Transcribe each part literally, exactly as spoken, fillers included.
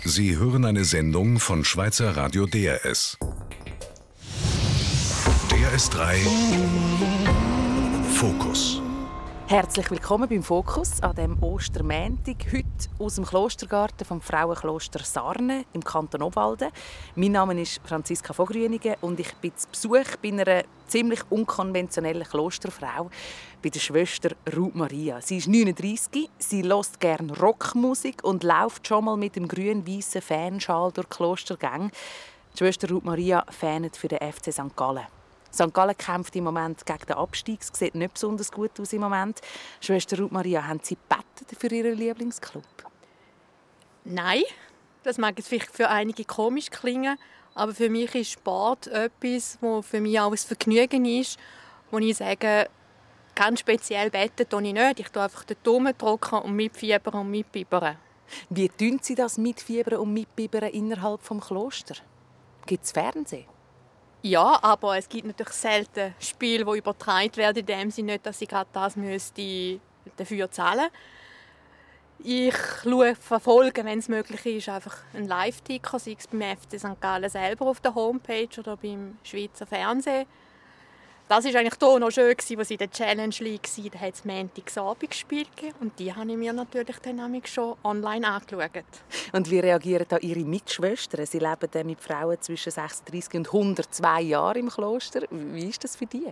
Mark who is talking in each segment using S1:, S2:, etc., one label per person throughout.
S1: Sie hören eine Sendung von Schweizer Radio D R S. D R S drei Fokus.
S2: Herzlich willkommen beim Fokus an diesem Ostermäntig. Heute aus dem Klostergarten vom Frauenkloster Sarne im Kanton Obwalden. Mein Name ist Franziska von Grünigen und ich bin zu Besuch bei einer ziemlich unkonventionellen Klosterfrau, bei der Schwester Ruth Maria. Sie ist neununddreissig, sie hört gerne Rockmusik und läuft schon mal mit dem grün-weißen Fanschal durch die Klostergänge. Die Schwester Ruth Maria fanet für den F C Sankt Gallen. Sankt Gallen kämpft im Moment gegen den Abstieg. Es sieht nicht besonders gut aus im Moment. Schwester Ruth Maria, haben Sie gebetet für Ihren Lieblingsclub?
S3: Nein, das mag jetzt vielleicht für einige komisch klingen, aber für mich ist Sport etwas, das für mich auch ein Vergnügen ist, wo ich sage, ganz speziell beten tue ich nicht. Ich drücke einfach den Daumen drücken und mitfiebern und mitbibbern.
S2: Wie tun Sie das mitfiebern und mitbibbern innerhalb des Klosters? Gibt es Fernsehen?
S3: Ja, aber es gibt natürlich selten Spiele, die übertragen werden, in dem Sinne nicht, dass ich gerade das müsste dafür zahlen müsste. Ich schaue, verfolge, wenn es möglich ist, einfach einen Live-Ticker, sei es beim F C Sankt Gallen selber auf der Homepage oder beim Schweizer Fernsehen. Das war eigentlich hier noch schön, als es in der Challenge League war. Da hat es Montagsabend gespielt und die habe ich mir natürlich dann schon online angeschaut.
S2: Und wie reagieren da Ihre Mitschwestern? Sie leben mit Frauen zwischen sechsunddreissig und hundertzwei Jahren im Kloster. Wie ist das für die?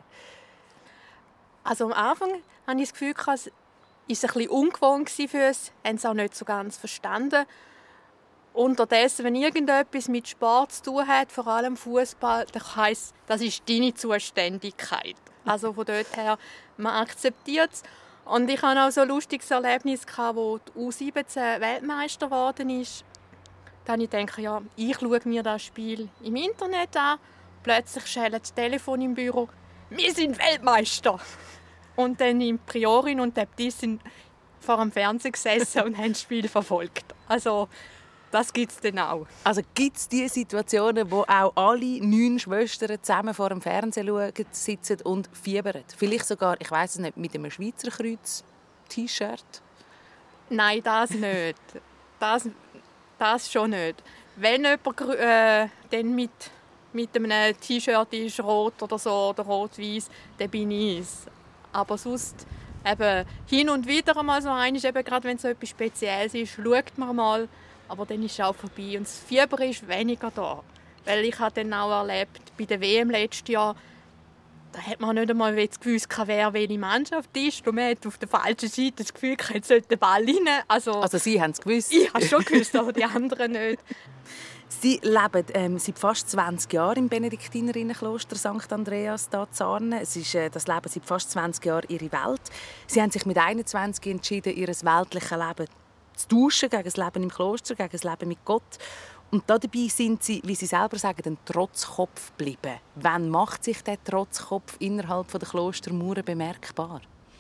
S3: Also am Anfang hatte ich das Gefühl, es war ein bisschen ungewohnt für uns. Sie haben es auch nicht so ganz verstanden. Unterdessen, wenn irgendetwas mit Sport zu tun hat, vor allem Fußball, dann heisst, das ist deine Zuständigkeit. Also von dort her, man akzeptiert es. Und ich hatte auch so ein lustiges Erlebnis, wo die U siebzehn Weltmeister geworden ist. Da habe ich gedacht, ja, ich schaue mir das Spiel im Internet an. Plötzlich schellt das Telefon im Büro. Wir sind Weltmeister! Und dann die Priorin und der Baptist sind vor dem Fernseher gesessen und haben das Spiel verfolgt. Also, das gibt es dann auch.
S2: Also gibt es diese Situationen, wo auch alle neun Schwestern zusammen vor dem Fernseher schauen, sitzen und fiebern? Vielleicht sogar, ich weiss es nicht, mit einem Schweizer Kreuz-T-Shirt?
S3: Nein, das nicht. Das, das schon nicht. Wenn jemand äh, dann mit, mit einem T-Shirt ist, rot oder so, oder rot-weiß, dann bin ich es. Aber sonst eben hin und wieder einmal so eines, eben gerade wenn es so etwas Spezielles ist, schaut man mal. Aber dann ist es auch vorbei und das Fieber ist weniger da. Weil ich habe dann auch erlebt, bei der W M letztes Jahr, da hat man nicht einmal gewusst, wer welche Mannschaft ist. Und man hat auf der falschen Seite das Gefühl, jetzt sollte der Ball rein. Also,
S2: also Sie haben es gewusst?
S3: Ich habe es schon gewusst, aber die anderen nicht.
S2: Sie leben ähm, seit fast zwanzig Jahren im Benediktinerinnenkloster Sankt Andreas da in Sarne. Es ist, äh, das Leben seit fast zwanzig Jahren Ihre Welt. Sie haben sich mit einundzwanzig entschieden, Ihr weltliches Leben zu tauschen gegen das Leben im Kloster, gegen das Leben mit Gott. Und dabei sind Sie, wie Sie selber sagen, ein Trotzkopf geblieben. Wann macht sich der Trotzkopf innerhalb der Klostermauern bemerkbar?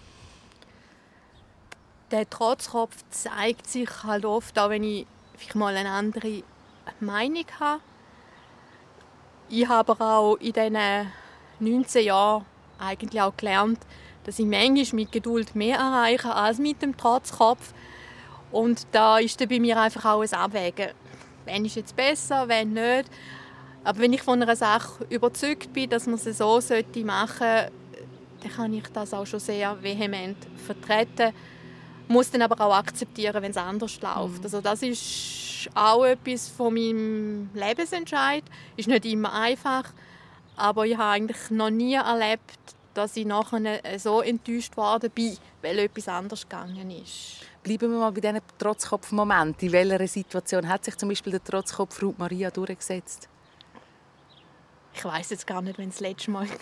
S3: Der Trotzkopf zeigt sich halt oft, auch wenn ich vielleicht mal eine andere Meinung habe. Ich habe aber auch in diesen neunzehn Jahren eigentlich auch gelernt, dass ich manchmal mit Geduld mehr erreiche als mit dem Trotzkopf. Und da ist dann bei mir einfach auch ein Abwägen. Wenn ist jetzt besser, wenn nicht. Aber wenn ich von einer Sache überzeugt bin, dass man es so machen sollte, dann kann ich das auch schon sehr vehement vertreten. Muss dann aber auch akzeptieren, wenn es anders läuft. Mhm. Also das ist auch etwas von meinem Lebensentscheid. Ist nicht immer einfach, aber ich habe eigentlich noch nie erlebt, dass ich nachher so enttäuscht worden bin, weil etwas anders gegangen ist.
S2: Bleiben wir mal bei diesen Trotzkopf-Momenten. In welcher Situation hat sich zum Beispiel der Trotzkopf Ruth Maria durchgesetzt?
S3: Ich weiss jetzt gar nicht, wenn es das letzte Mal war.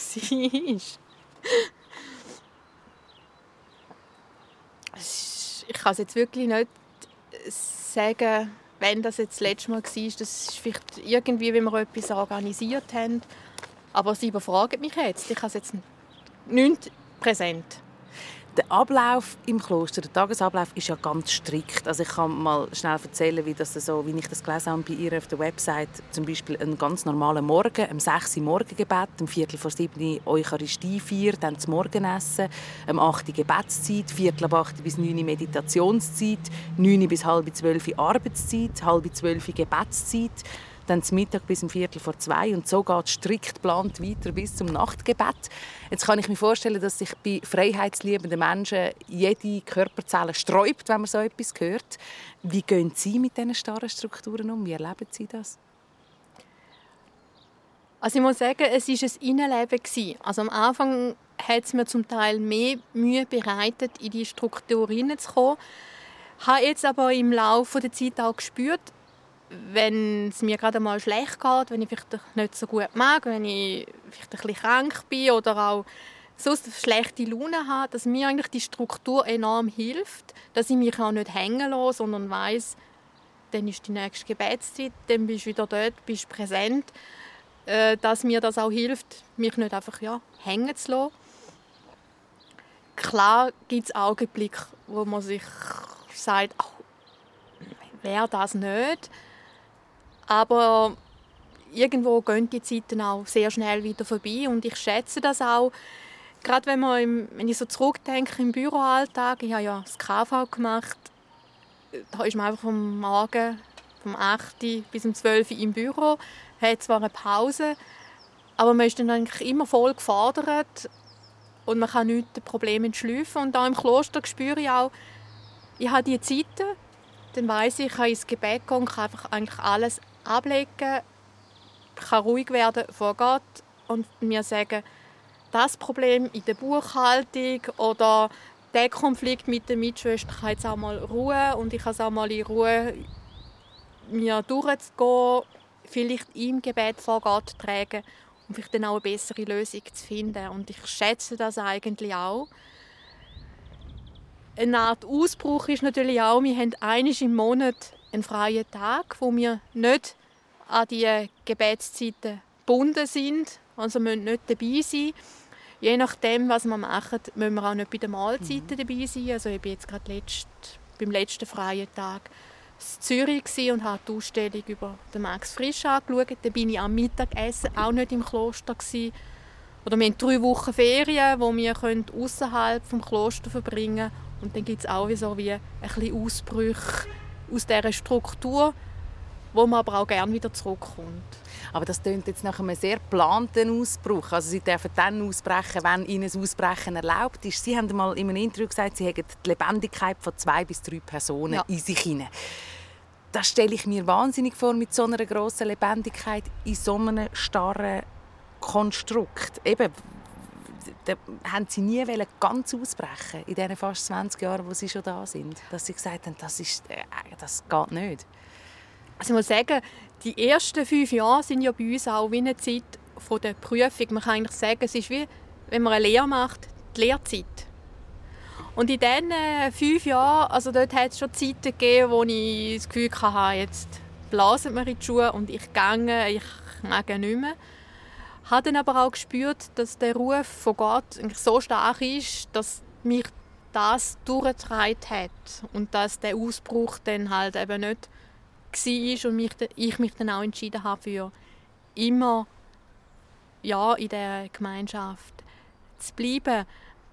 S3: Ich kann es jetzt wirklich nicht sagen, wenn das jetzt das letzte Mal war. Das ist vielleicht irgendwie, wenn wir etwas organisiert haben. Aber sie überfragen mich jetzt. Ich habe es jetzt nicht präsent.
S2: Der Ablauf im Kloster, der Tagesablauf, ist ja ganz strikt. Also ich kann mal schnell erzählen, wie, das so, wie ich das gelesen habe bei ihr auf der Website. Zum Beispiel einen ganz normalen Morgen, um sechs Uhr Morgengebet, um Viertel vor sieben Eucharistiefeier, dann das Morgenessen, um acht Uhr Gebetszeit, Viertel ab acht bis neun Uhr Meditationszeit, neun Uhr bis halb zwölf Uhr Arbeitszeit, halb zwölf Uhr Gebetszeit, dann zum Mittag bis um Viertel vor zwei und so geht es strikt geplant weiter bis zum Nachtgebet. Jetzt kann ich mir vorstellen, dass sich bei freiheitsliebenden Menschen jede Körperzelle sträubt, wenn man so etwas hört. Wie gehen Sie mit diesen starren Strukturen um? Wie erleben Sie das?
S3: Also ich muss sagen, es war ein Innenleben. Also am Anfang hat es mir zum Teil mehr Mühe bereitet, in die Struktur hineinzukommen. Ich habe jetzt aber im Laufe der Zeit auch gespürt, wenn es mir gerade mal schlecht geht, wenn ich vielleicht nicht so gut mag, wenn ich vielleicht ein bisschen krank bin oder auch sonst eine schlechte Laune habe, dass mir eigentlich die Struktur enorm hilft, dass ich mich auch nicht hängen lasse, sondern weiss, dann ist die nächste Gebetszeit, dann bist du wieder dort, bist präsent, äh, dass mir das auch hilft, mich nicht einfach ja, hängen zu lassen. Klar gibt es Augenblicke, wo man sich sagt, ach, wäre das nicht. Aber irgendwo gehen die Zeiten auch sehr schnell wieder vorbei und ich schätze das auch. Gerade wenn, man im, wenn ich so zurückdenke im Büroalltag, ich habe ja das K V gemacht, da ist man einfach vom Morgen, vom acht Uhr bis um zwölf Uhr im Büro, hat zwar eine Pause, aber man ist dann eigentlich immer voll gefordert und man kann nicht das Problem entschlüpfen. Und auch im Kloster spüre ich auch, ich habe diese Zeiten, dann weiss ich, ich kann ins Gebet gehen, kann einfach eigentlich alles ablegen, kann ruhig werden vor Gott und mir sagen, das Problem in der Buchhaltung oder der Konflikt mit der Mitschwester kann jetzt auch mal Ruhe und ich kann es auch mal in Ruhe mir durchzugehen, vielleicht im Gebet vor Gott tragen und vielleicht dann auch eine bessere Lösung zu finden. Und ich schätze das eigentlich auch. Eine Art Ausbruch ist natürlich auch, wir haben einmal im Monat einen freien Tag, wo wir nicht an die Gebetszeiten gebunden sind, also müssen nicht dabei sein. Je nachdem, was wir machen, müssen wir auch nicht bei den Mahlzeiten mhm. dabei sein. Also ich war jetzt gerade letzt, beim letzten freien Tag in Zürich und habe die Ausstellung über den Max Frisch angeschaut. Da war ich am Mittagessen auch nicht im Kloster. Oder wir haben drei Wochen Ferien, die wir außerhalb des Klosters verbringen können. Und dann gibt es auch so wie ein bisschen Ausbrüche aus dieser Struktur, wo man aber auch gerne wieder zurückkommt.
S2: Aber das klingt jetzt nach einem sehr geplanten Ausbruch. Also Sie dürfen dann ausbrechen, wenn Ihnen das Ausbrechen erlaubt ist. Sie haben mal in einem Interview gesagt, Sie hätten die Lebendigkeit von zwei bis drei Personen ja. in sich hinein. Das stelle ich mir wahnsinnig vor, mit so einer grossen Lebendigkeit in so einem starren Konstrukt. Eben, da haben Sie nie ganz ausbrechen in diesen fast zwanzig Jahren, wo Sie schon da sind, dass Sie gesagt haben, das, ist, äh, das geht nicht.
S3: Also ich muss sagen, die ersten fünf Jahre sind ja bei uns auch wie eine Zeit der Prüfung. Man kann eigentlich sagen, es ist wie, wenn man eine Lehre macht, die Lehrzeit. Und in diesen fünf Jahren, also dort hat es schon Zeiten gegeben, wo ich das Gefühl hatte, jetzt blasen wir in die Schuhe und ich gehe, ich mag nicht mehr. Ich habe dann aber auch gespürt, dass der Ruf von Gott eigentlich so stark ist, dass mich das durchgetragen hat und dass der Ausbruch dann halt eben nicht war und mich, ich mich dann auch entschieden habe, für immer ja, in der Gemeinschaft zu bleiben.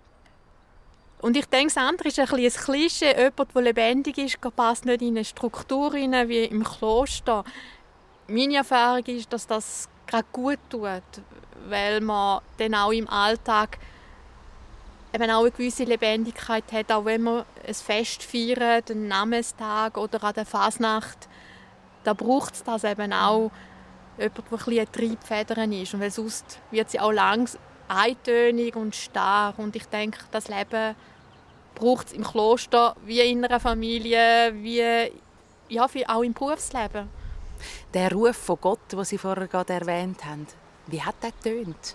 S3: Und ich denke, das andere ist ein bisschen ein Klischee. Jemand, der lebendig ist, passt nicht in eine Struktur rein, wie im Kloster. Meine Erfahrung ist, dass das gerade gut tut, weil man dann auch im Alltag eben auch eine gewisse Lebendigkeit hat, auch wenn man ein Fest feiert, einen Namenstag oder an der Fasnacht. Da braucht es das eben auch, jemand, der ein bisschen eine Triebfeder ist. Und weil sonst wird sie auch langsam eintönig und starr. Und ich denke, das Leben braucht es im Kloster wie in einer Familie, wie ja, auch im Berufsleben.
S2: Der Ruf von Gott, den Sie vorher gerade erwähnt haben, wie hat der getönt?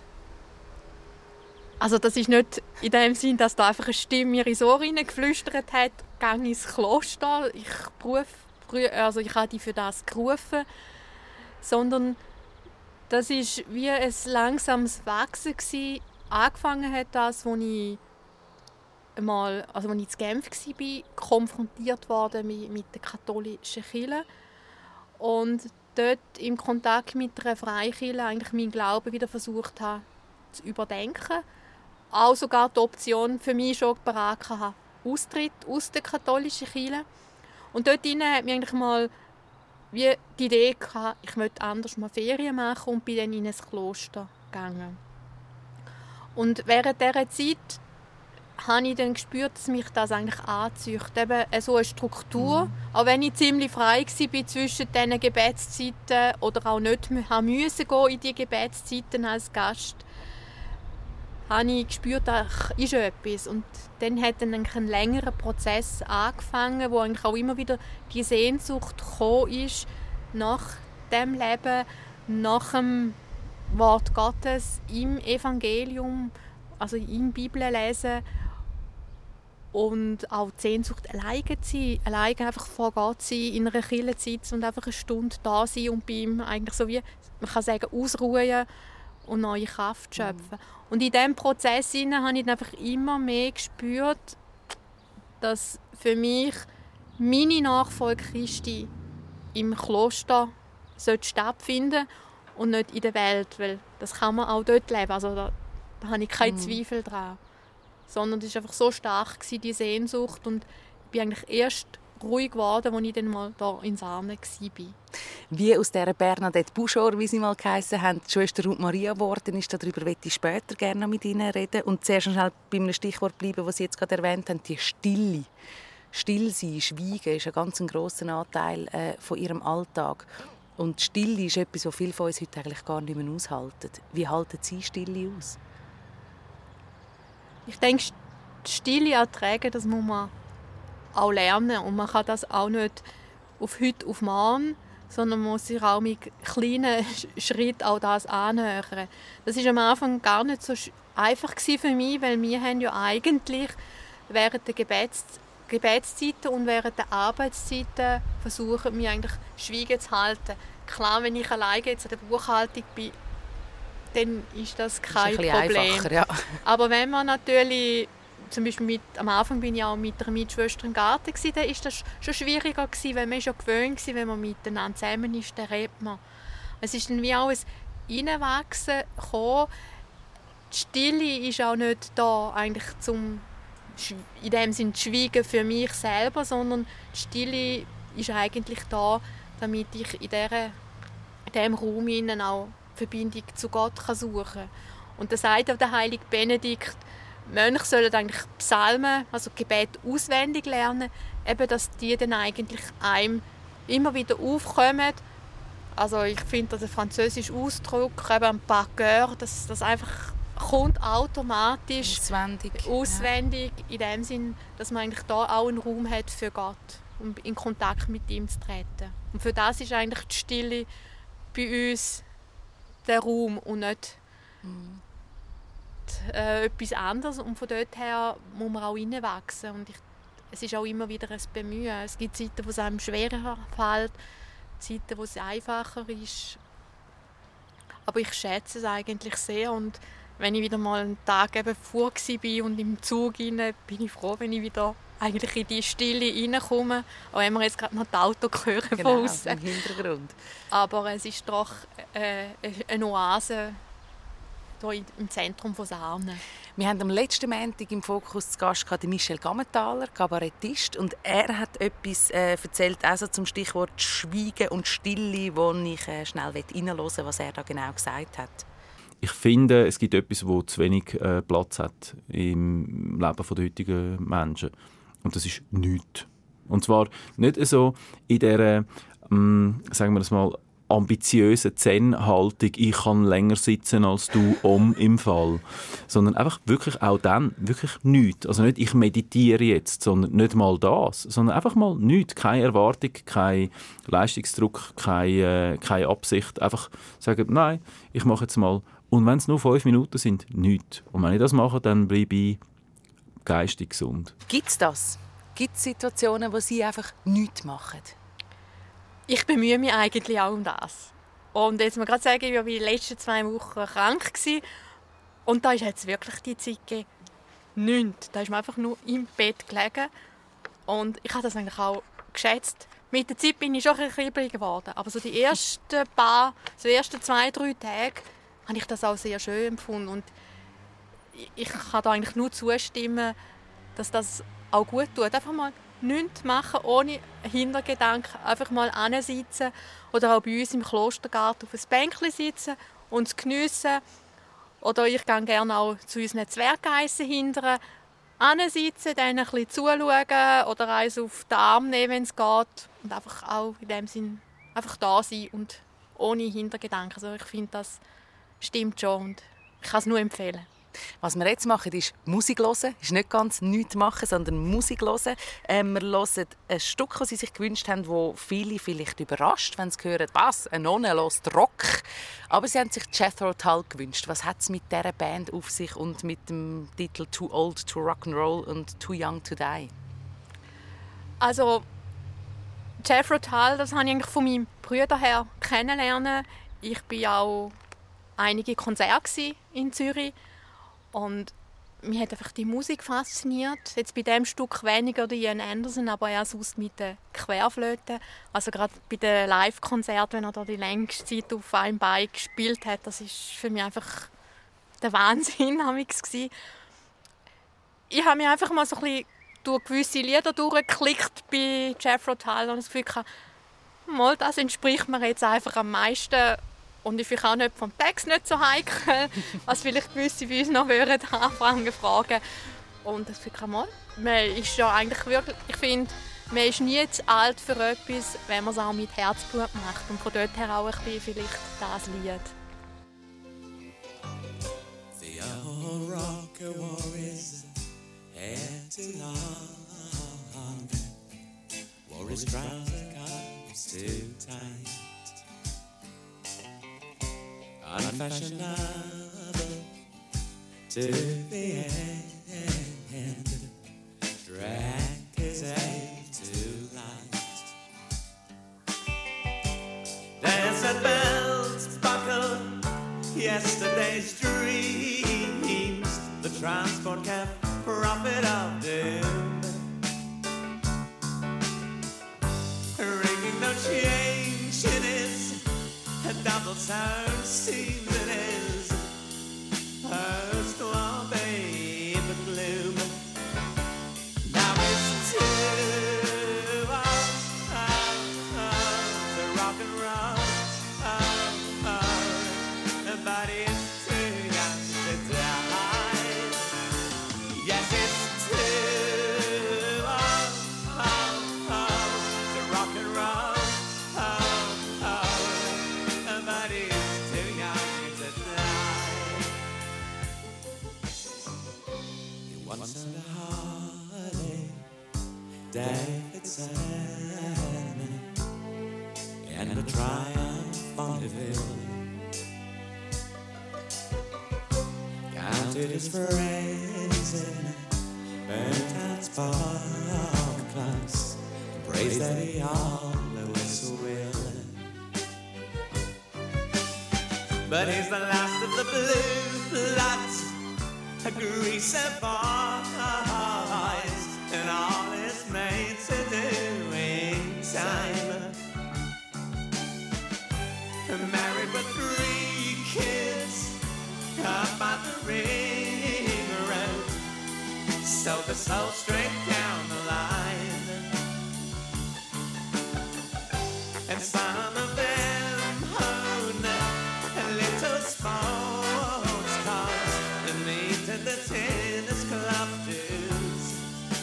S3: Also das ist nicht in dem Sinn, dass da einfach eine Stimme mir ins Ohr geflüstert hat, «Geh ins Kloster, ich, beruf, also ich habe dich für das gerufen», sondern das war wie ein langsames Wachsen gewesen. Angefangen hat das, als ich einmal, also als ich in Genf war, konfrontiert worden mit, mit der katholischen Kirche. Und dort im Kontakt mit einer Freikirche eigentlich meinen Glauben wieder versucht habe zu überdenken. Auch sogar die Option für mich schon parat hatte, Austritt aus der katholischen Kirche. Und dort hat mir eigentlich mal wie die Idee gehabt, ich möchte anders mal Ferien machen und bin dann in ein Kloster gegangen. Und während dieser Zeit habe ich dann gespürt, dass mich das eigentlich anzieht. Eben so eine Struktur. Mhm. Auch wenn ich ziemlich frei war zwischen diesen Gebetszeiten oder auch nicht haben müssen gehen in die Gebetszeiten als Gast, habe ich gespürt, da ist etwas. Und dann hat dann ein längerer Prozess angefangen, wo eigentlich auch immer wieder die Sehnsucht gekommen ist nach dem Leben, nach dem Wort Gottes im Evangelium, also im Bibellesen. Und auch die Sehnsucht, alleine zu sein, alleine einfach vor Gott zu sein, in einer Kirche zu sitzen und einfach eine Stunde da sein und bei ihm eigentlich so wie, man kann sagen, ausruhen und neue Kraft schöpfen. Mhm. Und in diesem Prozess habe ich einfach immer mehr gespürt, dass für mich meine Nachfolge Christi im Kloster stattfinden und nicht in der Welt, weil das kann man auch dort leben. Also da, da habe ich keinen mhm. Zweifel dran. Sondern es war einfach so stark, die Sehnsucht. Und ich bin eigentlich erst ruhig geworden, als ich dann mal da in Sarnen war.
S2: Wie aus dieser Bernadette Buschor, wie sie mal geheissen haben, die Schwester Ruth Maria geworden ist, darüber möchte ich später gerne mit Ihnen reden. Und zuerst schnell bei einem Stichwort bleiben, das Sie jetzt gerade erwähnt haben, die Stille. Still sein, Schweigen ist ein ganz grosser Anteil äh, von Ihrem Alltag. Und Stille ist etwas, was viele von uns heute eigentlich gar nicht mehr aushalten. Wie halten Sie Stille aus?
S3: Ich denke, die Stille ertragen, das muss man auch lernen. Und man kann das auch nicht auf heute, auf morgen, sondern man muss sich auch mit kleinen Schritten auch das annähern. Das war am Anfang gar nicht so einfach für mich, weil wir haben ja eigentlich während der Gebets Gebetszeiten und während der Arbeitszeiten versuchen wir eigentlich Schweigen zu halten. Klar, wenn ich alleine jetzt an der Buchhaltung bin, dann ist das kein
S2: das ist
S3: ein
S2: Problem. Ja.
S3: Aber wenn man natürlich, zum Beispiel mit, am Anfang bin ich auch mit einer Mitschwester im Garten gewesen, dann ist das schon schwieriger gewesen, weil man ist ja gewöhnt war, wenn man miteinander zusammen ist, dann redet man. Es ist dann wie auch ein Hineinwachsen gekommen. Die Stille ist auch nicht da eigentlich zum in dem Sinne Schweigen für mich selber, sondern die Stille ist eigentlich da, damit ich in, dieser, in diesem Raum innen auch Verbindung zu Gott suchen kann. Und das sagt auch der heilige Benedikt, Mönche sollen eigentlich Psalmen, also Gebet auswendig lernen, eben, dass die dann eigentlich einem immer wieder aufkommen. Also ich finde, dass der französische Ausdruck, eben ein par cœur, dass das einfach kommt automatisch
S2: auswendig,
S3: auswendig ja. In dem Sinn, dass man eigentlich da auch einen Raum hat für Gott, um in Kontakt mit ihm zu treten. Und für das ist eigentlich die Stille bei uns der Raum und nicht mhm. die, äh, etwas anderes. Und von dort her muss man auch hineinwachsen. Und ich, es ist auch immer wieder ein Bemühen. Es gibt Zeiten, wo es einem schwerer fällt, Zeiten, wo es einfacher ist. Aber ich schätze es eigentlich sehr. Und wenn ich wieder mal einen Tag eben vor war und im Zug rein, bin ich froh, wenn ich wieder eigentlich in die Stille reinkomme. Auch wenn wir jetzt gerade noch die Autos hören
S2: genau,
S3: von außen.
S2: Im Hintergrund.
S3: Aber es ist doch äh, eine Oase hier im Zentrum von Sarnen.
S2: Wir haben am letzten Montag im Fokus zu Gast den Michel Gammenthaler, Kabarettist. Und er hat etwas äh, erzählt, also zum Stichwort Schweigen und Stille, wo ich äh, schnell reinhören will, was er da genau gesagt hat.
S4: Ich finde, es gibt etwas, das zu wenig äh, Platz hat im Leben der heutigen Menschen. Und das ist nichts. Und zwar nicht so in dieser, ähm, sagen wir das mal, ambitiösen Zen-Haltung, ich kann länger sitzen als du, um im Fall. Sondern einfach wirklich auch dann, wirklich nichts. Also nicht, ich meditiere jetzt, sondern nicht mal das, sondern einfach mal nichts. Keine Erwartung, kein Leistungsdruck, keine, äh, keine Absicht. Einfach sagen, nein, ich mache jetzt mal. Und wenn es nur fünf Minuten sind, nichts. Und wenn ich das mache, dann bleibe ich geistig gesund.
S2: Gibt es das? Gibt es Situationen, wo Sie einfach nichts machen?
S3: Ich bemühe mich eigentlich auch um das. Und jetzt mal gerade sagen, ich war die letzten zwei Wochen krank gewesen. Und da ist jetzt wirklich die Zeit gegeben, nichts. Da ist man einfach nur im Bett gelegen. Und ich habe das eigentlich auch geschätzt. Mit der Zeit bin ich schon ein bisschen kribbelig geworden. Aber so die ersten paar, so die ersten zwei, drei Tage habe ich das auch sehr schön empfunden. Und ich kann da eigentlich nur zustimmen, dass das auch gut tut. Einfach mal nichts machen, ohne Hintergedanken. Einfach mal hinsitzen oder auch bei uns im Klostergarten auf ein Bänkchen sitzen und es geniessen. Oder ich gehe gerne auch zu unseren Zwerggeissen hinterher. Hinsitzen, dann ein bisschen zuschauen oder eins auf den Arm nehmen, wenn es geht. Und einfach auch in dem Sinn einfach da sein und ohne Hintergedanken. Also ich finde, das stimmt schon und ich kann es nur empfehlen.
S2: Was wir jetzt machen, ist Musik hören. Ist nicht ganz nichts machen, sondern Musik hören. Ähm, wir hören ein Stück, das sie sich gewünscht haben, das viele vielleicht überrascht, wenn sie hören, was, eine Nonne hört Rock. Aber sie haben sich Jethro Tull gewünscht. Was hat es mit dieser Band auf sich und mit dem Titel «Too Old to Rock'n'Roll» und «Too Young to Die»?
S3: Also, Jethro Tull, das habe ich eigentlich von meinem Bruder her kennenlernen. Ich war auch einige Konzerte in Zürich. Und mich hat einfach die Musik fasziniert. Jetzt bei diesem Stück weniger die Ian Anderson, aber eher sonst mit der Querflöte. Also gerade bei den Live-Konzerten, wenn er da die längste Zeit auf einem Bein gespielt hat, das ist für mich einfach der Wahnsinn gewesen. Ich habe mich einfach mal so ein bisschen durch gewisse Lieder durchgeklickt bei Jethro Tull und das Gefühl gehabt, mal, das entspricht mir jetzt einfach am meisten. Und ist vielleicht auch nicht vom Text nicht so heikel, was vielleicht gewisse bei uns noch würden anfangen fragen. Und das finde ich mal, man ist ja eigentlich wirklich, ich finde, man ist nie zu alt für etwas, wenn man es auch mit Herzblut macht. Und von dort her auch ein bisschen vielleicht das Lied.
S5: The old rocker wore his hair too long, wore his trouser cuffs too tight. Unfashionable to the end, drank his ale too light. Desert bells buckle yesterday's dreams. The transport cab prophet of doom, ringing no change in his a double sound seems it is hers to obey the gloom. Now it's too old, oh, oh, to rock and roll, oh, oh, but it's too young to die. Yes, it's too old, oh, oh, to rock and roll. Once in a holiday, David Simon, and a triumph on the hill, counted his friends in burnt out spark class, praised that he always will. But he's the last of the blue bloods, a greaser boys, and all his mates are doing time. Married with three kids, up on the ring road, sold the soul straight down the line. And some of them own a little sports cars and meet at the tennis club dues.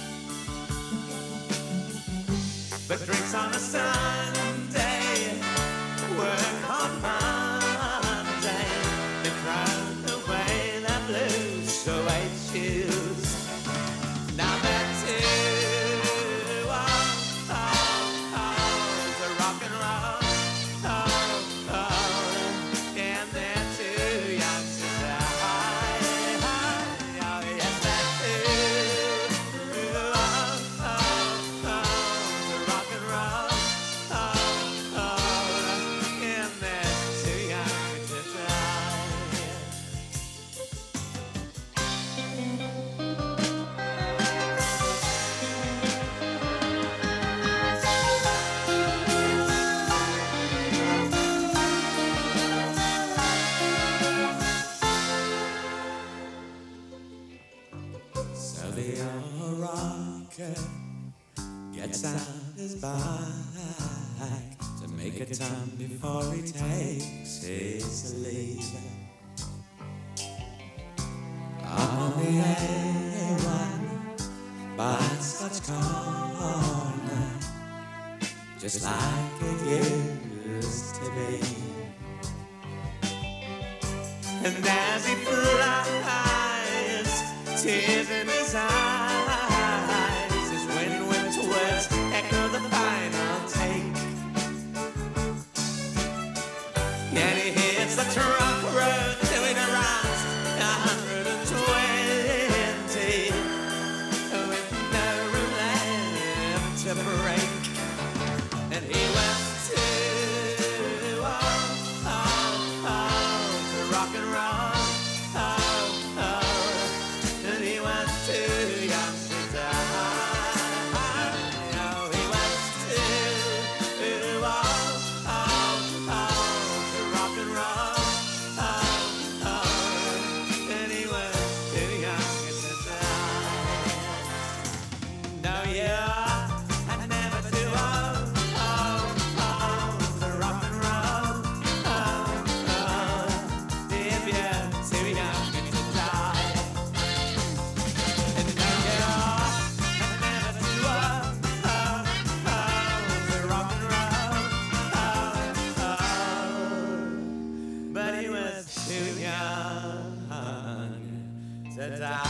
S5: But drinks on a Sunday, work on Monday, they throw away their blue suede shoes. Now they're too old, old, old to rock and roll. gets out his bike to make a turn before he takes his leave. On the A one by Scotch Corner, just like it used to be. And as he flies, tears in his eyes, his wind whipped words echo the final take. And he hits the trunk road till it arrives a hundred and twenty, with no room left to break. And he went to oh, oh, oh, to rock and roll, oh, oh, and he was too young to die. Oh, he was too oh, oh, oh, to rock and roll, oh, oh, and he was too young to die. No, yeah, I never too old, oh, oh, to rock and roll, oh, oh, if you're too young to die. And no, yeah, I never too old, oh, oh, to rock and roll, oh, oh, but he was too young to die.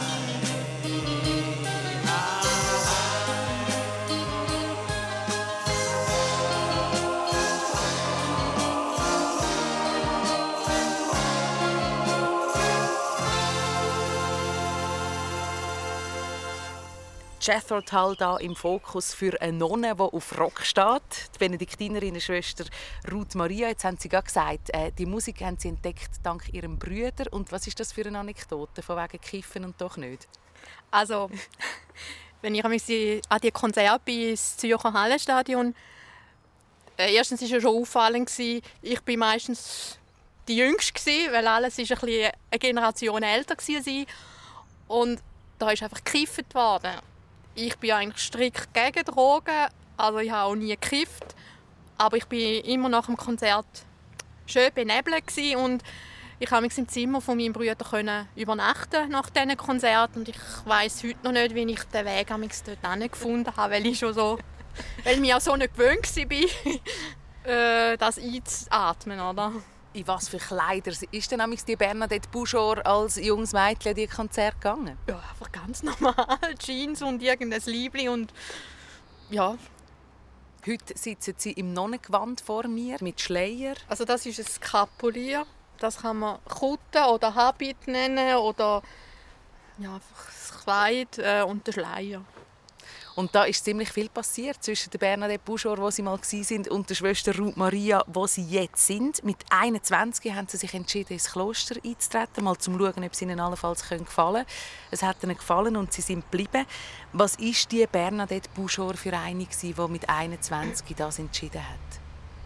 S2: Jethro Tull da im Fokus für eine Nonne, die auf Rock steht. Die Benediktinerinnenschwester Ruth Maria. Jetzt haben Sie gerade gesagt, äh, die Musik haben Sie entdeckt dank Ihrem Brüder. Und was ist das für eine Anekdote von wegen Kiffen und doch nicht?
S3: Also, wenn ich an die Konzerte bin, ins Zürcher Hallenstadion, äh, erstens war es schon auffallend, ich war meistens die Jüngste, weil alles ist ein bisschen eine Generation älter war. Und da ist einfach gekifft worden. Ich bin eigentlich strikt gegen Drogen, also ich habe auch nie gekifft. Aber ich bin immer nach dem Konzert schön benebelt und ich konnte im Zimmer von meinem Bruder übernachten nach diesen Konzerten. Und ich weiss heute noch nicht, wie ich den Weg dort gefunden habe, weil ich schon so, weil ich mich auch so nicht gewöhnt war, das einzuatmen, oder?
S2: In was für Kleider ist denn die Bernadette Buschor als junges Mädchen an die Konzerte gegangen?
S3: Ja, einfach ganz normal. Jeans und irgendein Liebli und ja.
S2: Heute sitzen Sie im Nonnengewand vor mir mit Schleier.
S3: Also das ist ein Skapulier. Das kann man Kutte oder Habit nennen oder ja, einfach das Kleid äh, und der Schleier.
S2: Und da ist ziemlich viel passiert zwischen der Bernadette Buschor, wo sie mal waren, und der Schwester Ruth Maria, wo sie jetzt sind. Mit einundzwanzig haben sie sich entschieden, ins Kloster einzutreten, mal zum schauen, ob sie ihnen allenfalls gefallen können. Es hat ihnen gefallen und sie sind geblieben. Was war die Bernadette Buschor für eine, die mit einundzwanzig das entschieden hat?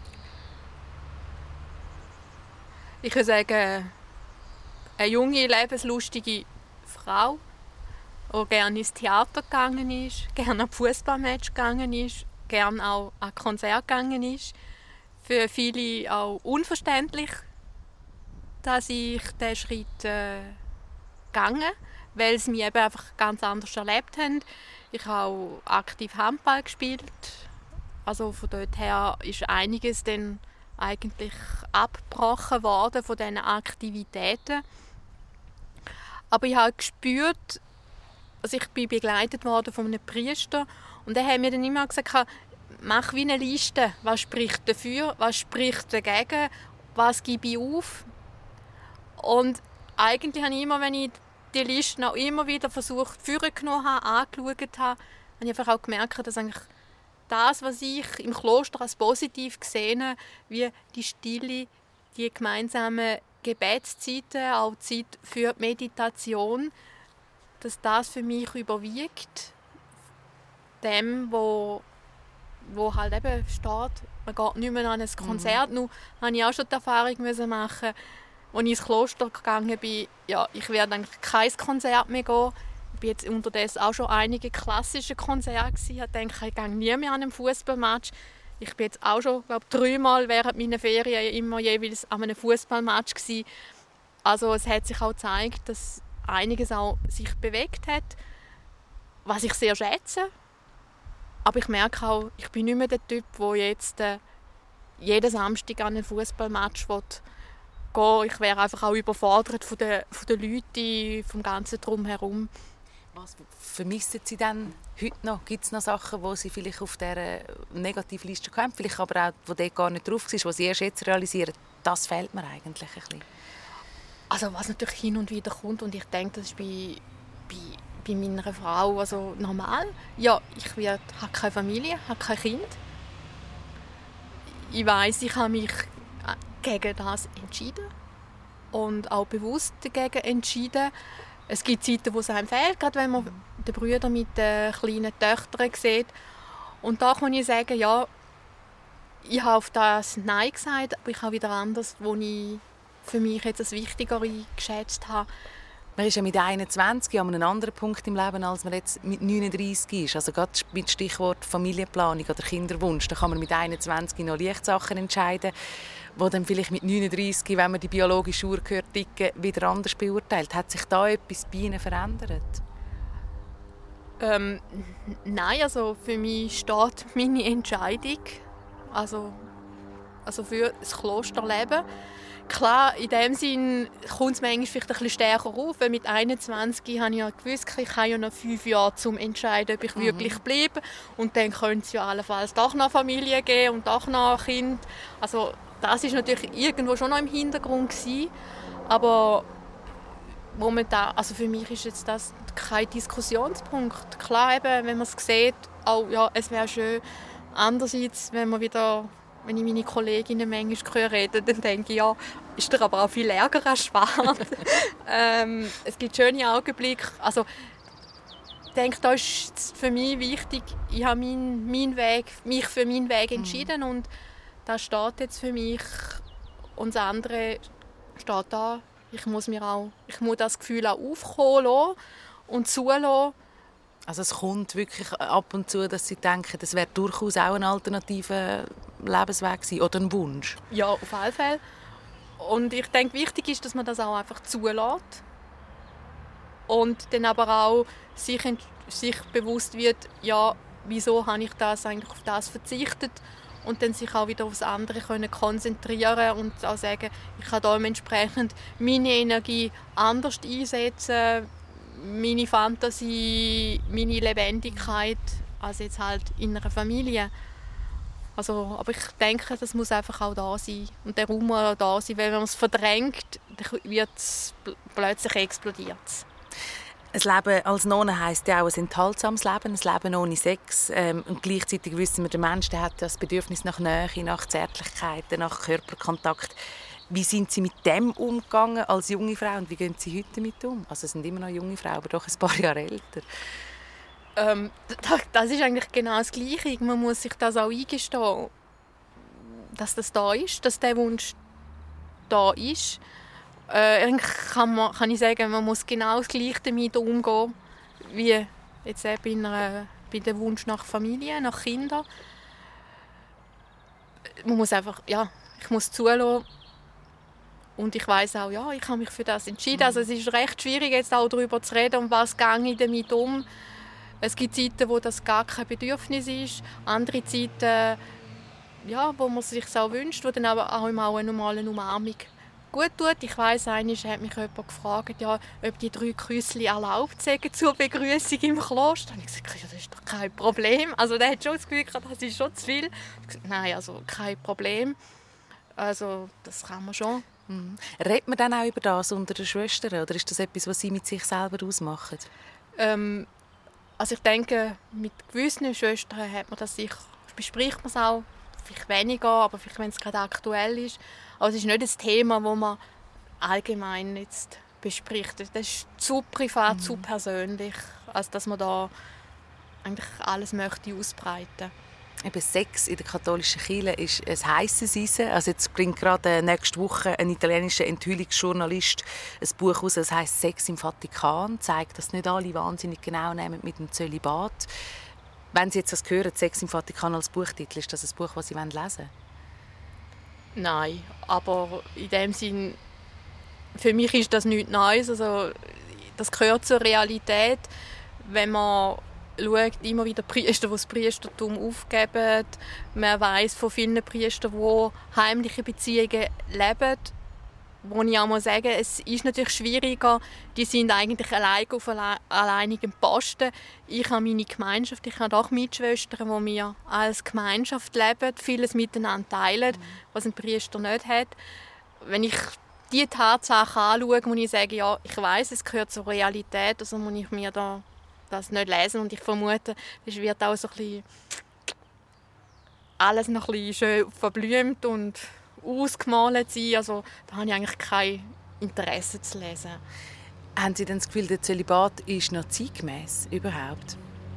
S3: Ich würde sagen, eine junge, lebenslustige Frau, die gerne ins Theater gegangen ist, gerne an Fußballmatch gegangen ist, gerne auch an Konzerte gegangen ist. Für viele auch unverständlich, dass ich diesen Schritt äh, gegangen, weil sie mich eben einfach ganz anders erlebt haben. Ich habe auch aktiv Handball gespielt. Also von dort her ist einiges dann eigentlich abgebrochen worden von diesen Aktivitäten. Aber ich habe gespürt, also ich bin begleitet worden von einem Priester und der hat mir dann immer gesagt, mach wie eine Liste, was spricht dafür, was spricht dagegen, was gebe ich auf. Und eigentlich habe ich immer, wenn ich die Listen auch immer wieder versucht, vorgenommen habe, angeschaut habe, habe ich einfach auch gemerkt, dass eigentlich das, was ich im Kloster als positiv gesehen, wie die Stille, die gemeinsamen Gebetszeiten, auch Zeit für die Meditation, dass das für mich überwiegt, dem, wo, wo halt eben steht, man geht nicht mehr an ein Konzert. Mhm. Nur habe ich auch schon die Erfahrung machen, als ich ins Kloster gegangen bin, ja, ich werde eigentlich kein Konzert mehr gehen, war jetzt unterdessen auch schon einige klassische Konzerte gewesen. Ich denke, ich gehe nie mehr an einem Fußballmatch. Ich bin jetzt auch schon, glaube dreimal während meiner Ferien immer jeweils an einem Fußballmatch gewesen. Also es hat sich auch gezeigt, dass einiges auch sich bewegt hat, was ich sehr schätze. Aber ich merke auch, ich bin nicht mehr der Typ, der jetzt äh, jeden Samstag an einen Fußballmatch gehen will. Ich wäre einfach auch überfordert von den, von den Leuten, vom ganzen Drumherum.
S2: Was vermissen Sie denn heute noch? Gibt es noch Sachen, die Sie vielleicht auf dieser Negativliste haben, vielleicht aber auch, die dort gar nicht drauf sind, die Sie erst jetzt realisieren, das fehlt mir eigentlich ein bisschen?
S3: Also was natürlich hin und wieder kommt, und ich denke, das ist bei, bei, bei meiner Frau also normal. Ja, ich habe keine Familie, habe kein Kind. Ich weiss, ich habe mich gegen das entschieden und auch bewusst dagegen entschieden. Es gibt Zeiten, wo es einem fehlt, gerade wenn man den Brüder mit den kleinen Töchtern sieht. Und da kann ich sagen, ja, ich habe auf das Nein gesagt, aber ich habe wieder anders, wo ich für mich jetzt das Wichtigere geschätzt habe.
S2: Man ist ja mit einundzwanzig an einem anderen Punkt im Leben, als man jetzt mit neununddreißig ist. Also gerade mit Stichwort Familienplanung oder Kinderwunsch, da kann man mit einundzwanzig noch Lichtsachen entscheiden, wo dann vielleicht mit neununddreißig, wenn man die biologische Uhr hört, ticken, wieder anders beurteilt. Hat sich da etwas bei Ihnen verändert?
S3: Ähm, nein, also für mich steht meine Entscheidung, also, also für das Klosterleben. Klar, in dem Sinn kommt es mir eigentlich vielleicht ein bisschen stärker auf, weil mit einundzwanzig habe ich ja gewusst, ich habe ja noch fünf Jahre zum entscheiden, ob ich mhm. wirklich bleibe. Und dann könnte es ja allenfalls doch noch Familie geben und doch noch ein Kind. Also das ist natürlich irgendwo schon noch im Hintergrund gewesen. Aber momentan, also für mich ist jetzt das kein Diskussionspunkt. Klar, eben, wenn man es sieht, auch, ja, es wäre schön. Andererseits, wenn man wieder Wenn ich meine Kolleginnen manchmal reden, dann denke ich, ja, ist dir aber auch viel Ärger erspart. ähm, es gibt schöne Augenblicke. Also, ich denke, da ist für mich wichtig, ich habe mein, mein Weg, mich für meinen Weg entschieden, mhm. und das steht jetzt für mich. Und das andere steht da. Ich muss, mir auch, ich muss das Gefühl auch aufkommen lassen und zulassen.
S2: Also es kommt wirklich ab und zu, dass Sie denken, das wäre durchaus auch ein alternativer Lebensweg gewesen oder ein Wunsch?
S3: Ja, auf alle Fälle. Und ich denke, wichtig ist, dass man das auch einfach zulässt. Und dann aber auch sich, sich bewusst wird, ja, wieso habe ich das eigentlich auf das verzichtet? Und dann sich auch wieder aufs andere können konzentrieren und auch sagen, ich kann dementsprechend meine Energie anders einsetzen, meine Fantasie, meine Lebendigkeit, als jetzt halt in einer Familie. Also, aber ich denke, das muss einfach auch da sein. Und der Raum muss auch da sein, weil wenn man es verdrängt, dann wird es plötzlich explodiert.
S2: Ein Leben als Nonne heisst ja auch ein enthaltsames Leben, ein Leben ohne Sex. Ähm, und gleichzeitig wissen wir, der Mensch der hat das Bedürfnis nach Nähe, nach Zärtlichkeit, nach Körperkontakt. Wie sind Sie mit dem umgegangen als junge Frau und wie gehen Sie heute damit um? Also Sie sind immer noch junge Frau, aber doch ein paar Jahre älter.
S3: Ähm, das ist eigentlich genau das Gleiche. Man muss sich das auch eingestehen, dass das da ist, dass der Wunsch da ist. Äh, kann, man, kann ich sagen, man muss genau das Gleiche damit umgehen, wie jetzt bei, einer, bei dem Wunsch nach Familie, nach Kindern. Man muss einfach, ja, ich muss zulassen. Und ich weiss auch, ja, ich habe mich für das entschieden. Also es ist recht schwierig, jetzt auch darüber zu reden, um was gehe ich damit um. Es gibt Zeiten, wo das gar kein Bedürfnis ist. Andere Zeiten, ja, wo man es sich auch wünscht, wo dann aber auch immer eine normale Umarmung gut tut. Ich weiss, einmal hat mich jemand gefragt, ja, ob die drei Küssli erlaubt sind zur Begrüßung im Kloster. Und ich habe gesagt, ja, das ist doch kein Problem. Also der hat schon das Gefühl gehabt, das ist schon zu viel. Ich habe gesagt, nein, also kein Problem. Also das kann man schon.
S2: Mhm. Redet man dann auch über das unter den Schwestern oder ist das etwas, was Sie mit sich selber ausmachen?
S3: Ähm, also ich denke, mit gewissen Schwestern hat man das sicher, bespricht man es auch, vielleicht weniger, aber vielleicht, wenn es gerade aktuell ist. Aber es ist nicht das Thema, das man allgemein jetzt bespricht. Das ist zu privat, mhm. zu persönlich, als dass man da eigentlich alles möchte ausbreiten.
S2: Eben Sex in der katholischen Kirche ist ein heisses Eisen. Also jetzt bringt gerade nächste Woche ein italienischer Enthüllungsjournalist ein Buch raus, das heisst «Sex im Vatikan», zeigt, dass nicht alle wahnsinnig genau nehmen mit dem Zölibat. Wenn Sie jetzt das hören, «Sex im Vatikan» als Buchtitel, ist das ein Buch, das Sie lesen wollen?
S3: Nein, aber in dem Sinn, für mich ist das nichts Neues. Also, das gehört zur Realität, wenn man schaut, immer wieder Priester, die das Priestertum aufgeben. Man weiss von vielen Priestern, die heimliche Beziehungen leben. Wo ich auch mal sagen, es ist natürlich schwieriger. Die sind eigentlich allein auf alleinigem Posten. Ich habe meine Gemeinschaft, ich habe auch Mitschwestern, die wir als Gemeinschaft leben, vieles miteinander teilen, was ein Priester nicht hat. Wenn ich die Tatsache anschaue, muss ich sagen, ja, ich weiss, es gehört zur Realität, also muss ich mir da das nicht lesen. Und ich vermute, es wird auch so ein bisschen alles noch ein bisschen schön verblümt und ausgemalt sein. Also da habe ich eigentlich kein Interesse zu lesen.
S2: Haben Sie denn das Gefühl, der Zölibat ist noch zeitgemäss überhaupt?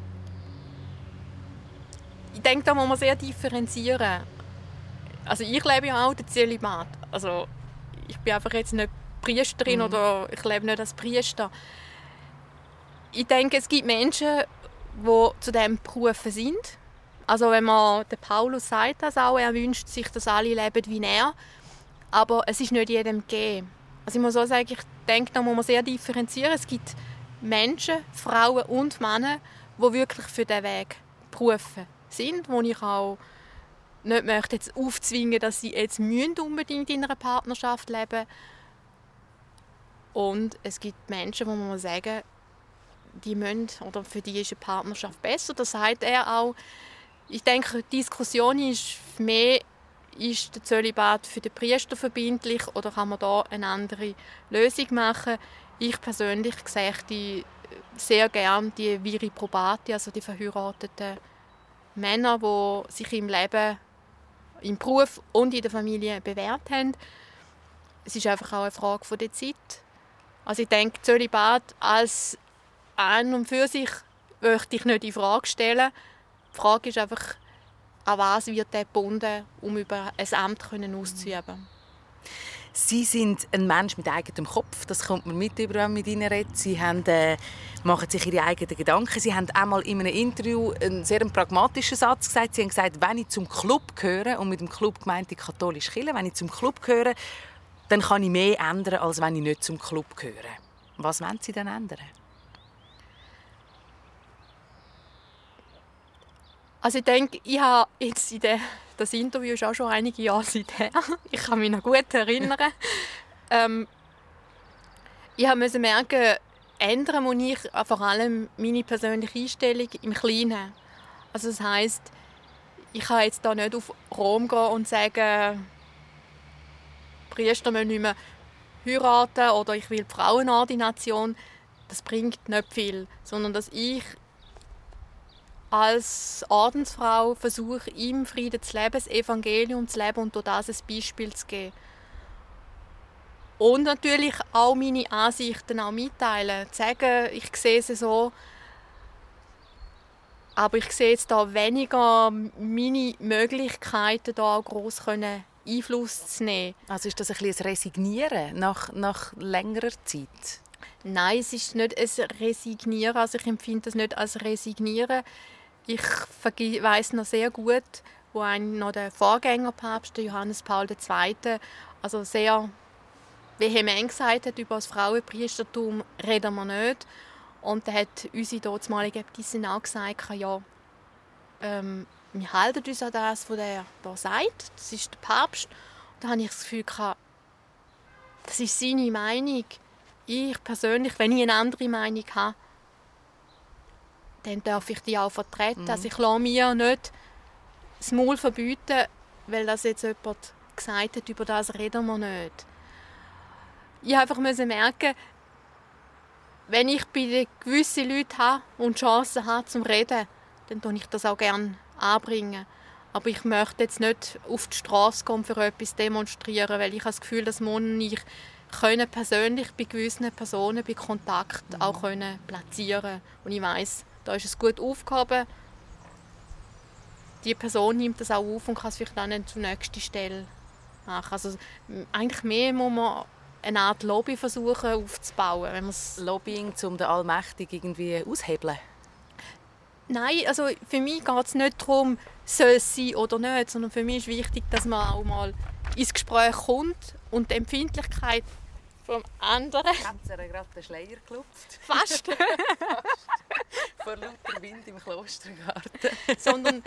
S3: Ich denke, da muss man sehr differenzieren. Also ich lebe ja auch den Zölibat. Also ich bin einfach jetzt nicht Priesterin mhm. oder ich lebe nicht als Priester. Ich denke, es gibt Menschen, die zu diesem berufen sind. Also wenn man, der Paulus sagt das auch, er wünscht sich, dass alle leben wie er. Aber es ist nicht jedem gegeben. Also ich muss auch sagen, ich denke, da muss man sehr differenzieren. Es gibt Menschen, Frauen und Männer, die wirklich für diesen Weg berufen sind, wo ich auch nicht möchte jetzt aufzwingen, dass sie jetzt unbedingt in einer Partnerschaft leben. Und es gibt Menschen, wo man muss sagen, die müssen, oder für die ist eine Partnerschaft besser. Das sagt er auch. Ich denke, die Diskussion ist mehr, ist der Zölibat für den Priester verbindlich oder kann man da eine andere Lösung machen? Ich persönlich sehe die sehr gerne die viri probati, also die verheirateten Männer, die sich im Leben, im Beruf und in der Familie bewährt haben. Es ist einfach auch eine Frage der Zeit. Also ich denke, Zölibat als an und für sich möchte ich nicht in Frage stellen. Die Frage ist einfach, an was wird der gebunden, um über ein Amt auszuüben.
S2: Sie sind ein Mensch mit eigenem Kopf, das kommt man mit, über mit Ihnen reden. Sie haben, äh, machen sich Ihre eigenen Gedanken. Sie haben einmal in einem Interview einen sehr pragmatischen Satz gesagt. Sie haben gesagt, wenn ich zum Club gehöre, und mit dem Club gemeint die katholische Kirche, wenn ich zum Club gehöre, dann kann ich mehr ändern, als wenn ich nicht zum Club gehöre. Was wollen Sie denn ändern?
S3: Also ich denke, ich habe jetzt in der, das Interview ist auch schon einige Jahre seither. Ich kann mich noch gut erinnern. ähm, ich musste merken, ändern muss ich vor allem meine persönliche Einstellung im Kleinen. Also das heisst, ich kann jetzt da nicht auf Rom gehen und sagen, Priester müssen nicht mehr heiraten oder ich will die Frauenordination. Das bringt nicht viel, sondern dass ich als Ordensfrau versuche, im Frieden zu leben, das Evangelium zu leben und durch das ein Beispiel zu geben. Und natürlich auch meine Ansichten auch mitteilen. Zu sagen, ich sehe es so, aber ich sehe jetzt da weniger meine Möglichkeiten, da auch gross Einfluss zu nehmen.
S2: Also ist das ein bisschen ein Resignieren nach, nach längerer Zeit?
S3: Nein, es ist nicht ein Resignieren. Also ich empfinde das nicht als Resignieren. Ich weiss noch sehr gut, wo ein noch der Vorgängerpapst, Johannes Paul der Zweite, also sehr vehement gesagt hat, über das Frauenpriestertum reden wir nicht. Und er hat unsere damalige Äbtissin auch gesagt, ja, ähm, wir halten uns an das, was er da sagt. Das ist der Papst. Und da habe ich das Gefühl, das ist seine Meinung. Ich persönlich, wenn ich eine andere Meinung habe, dann darf ich die auch vertreten. Mhm. Also ich lasse mir nicht das Maul verbieten, weil das jetzt jemand gesagt hat, über das reden wir nicht. Ich musste einfach merken, wenn ich bei gewissen Leuten habe und Chancen habe zum Reden, dann tue ich das auch gerne anbringen. Aber ich möchte jetzt nicht auf die Straße kommen, für etwas demonstrieren, weil ich habe das Gefühl, dass man ich können persönlich bei gewissen Personen bei Kontakt mhm. auch können platzieren. Und ich weiss, da ist es gut aufgehoben. die Person nimmt das auch auf und kann es vielleicht dann nicht zur nächsten Stelle machen. Also eigentlich mehr muss man eine Art Lobby versuchen aufzubauen. Wenn
S2: Lobbying, um den Allmächtigen irgendwie auszuhebeln?
S3: Nein, also für mich geht es nicht darum, soll es sein oder nicht, sondern für mich ist wichtig, dass man auch mal ins Gespräch kommt und die Empfindlichkeit vom anderen...
S2: Hat sie gerade den Schleier geklopft?
S3: Fast.
S2: Vor lauter Wind im Klostergarten.
S3: Sondern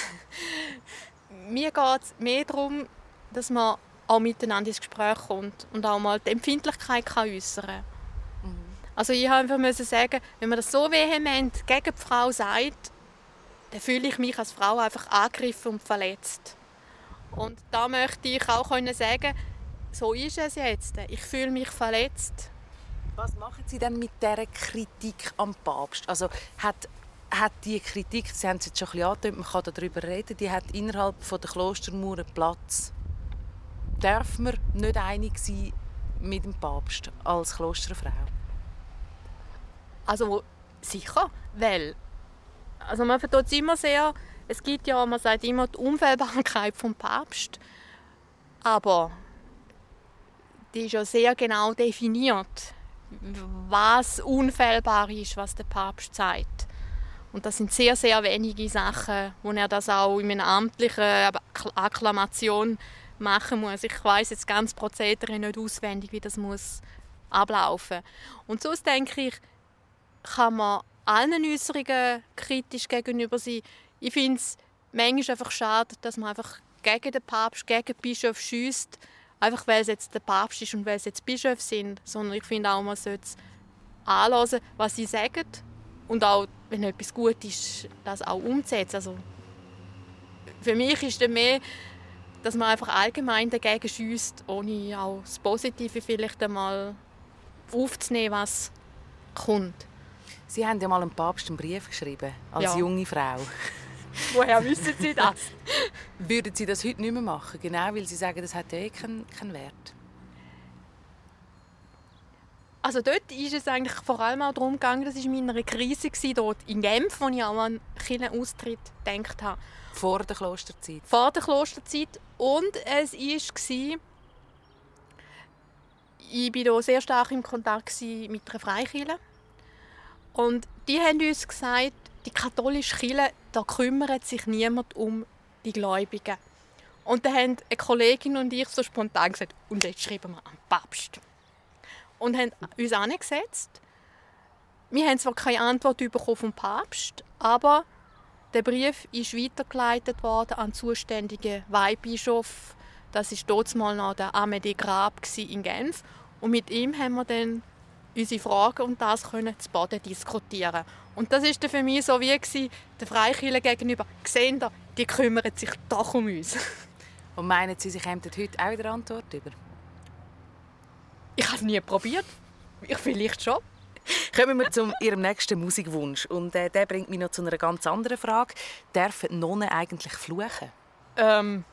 S3: mir geht es mehr darum, dass man auch miteinander ins Gespräch kommt und auch mal die Empfindlichkeit kann äußern kann. Mhm. Also ich musste einfach sagen, wenn man das so vehement gegen die Frau sagt, dann fühle ich mich als Frau einfach angegriffen und verletzt. Und da möchte ich auch sagen, so ist es jetzt. Ich fühle mich verletzt.
S2: Was machen Sie denn mit dieser Kritik am Papst? Also hat, hat die Kritik, Sie haben es jetzt schon ein bisschen angedeutet, man kann darüber reden, die hat innerhalb der Klostermauern Platz. Darf man nicht einig sein mit dem Papst als Klosterfrau?
S3: Also sicher, weil also man vertut es immer sehr, es gibt ja, man sagt immer die Unfehlbarkeit vom Papst, aber die ist ja sehr genau definiert, was unfehlbar ist, was der Papst sagt. Und das sind sehr, sehr wenige Sachen, wo er das auch in einer amtlichen Akklamation machen muss. Ich weiss jetzt ganz Prozedere nicht auswendig, wie das muss ablaufen. Und sonst denke ich, kann man allen Äußerungen kritisch gegenüber sein. Ich finde es manchmal einfach schade, dass man einfach gegen den Papst, gegen den Bischof schiesst, einfach weil es jetzt der Papst ist und weil es jetzt Bischöfe sind. Sondern ich finde auch, man sollte anhören, was sie sagen und auch, wenn etwas gut ist, das auch umzusetzen. Also, für mich ist es mehr, dass man einfach allgemein dagegen schiesst, ohne auch das Positive vielleicht einmal aufzunehmen, was kommt.
S2: Sie haben ja mal einem Papst einen Brief geschrieben, als
S3: Ja.
S2: junge Frau.
S3: Woher wissen Sie das?
S2: Würden Sie das heute nicht mehr machen? Genau, weil Sie sagen, das hat ja eh keinen, keinen Wert.
S3: Also dort ist es eigentlich vor allem auch darum gegangen, das war meine Krise dort in Genf, wo ich auch an Kirchenaustritt gedacht habe.
S2: Vor der Klosterzeit?
S3: Vor der Klosterzeit. Und es war, ich war hier sehr stark im Kontakt mit einer Freikirche. Und die haben uns gesagt, die katholische Kirche, da kümmert sich niemand um die Gläubigen. Und dann haben eine Kollegin und ich so spontan gesagt, und jetzt schreiben wir am Papst. Und haben uns angesetzt. Wir haben zwar keine Antwort bekommen vom Papst, aber der Brief ist weitergeleitet worden an den zuständigen Weihbischof. Das war damals noch der Amédée Grab in Genf. Und mit ihm haben wir dann unsere Fragen und das können zu Boden diskutieren. Und das war für mich so wie der Freikirche gegenüber. Sehen Sie, die kümmern sich doch um uns.
S2: Und meinen Sie, Sie kommen heute auch wieder Antwort über?
S3: Ich habe es nie probiert. Ich vielleicht schon.
S2: Kommen wir zu Ihrem nächsten Musikwunsch. Und äh, der bringt mich noch zu einer ganz anderen Frage. Dürfen Nonnen eigentlich fluchen?
S3: Ähm,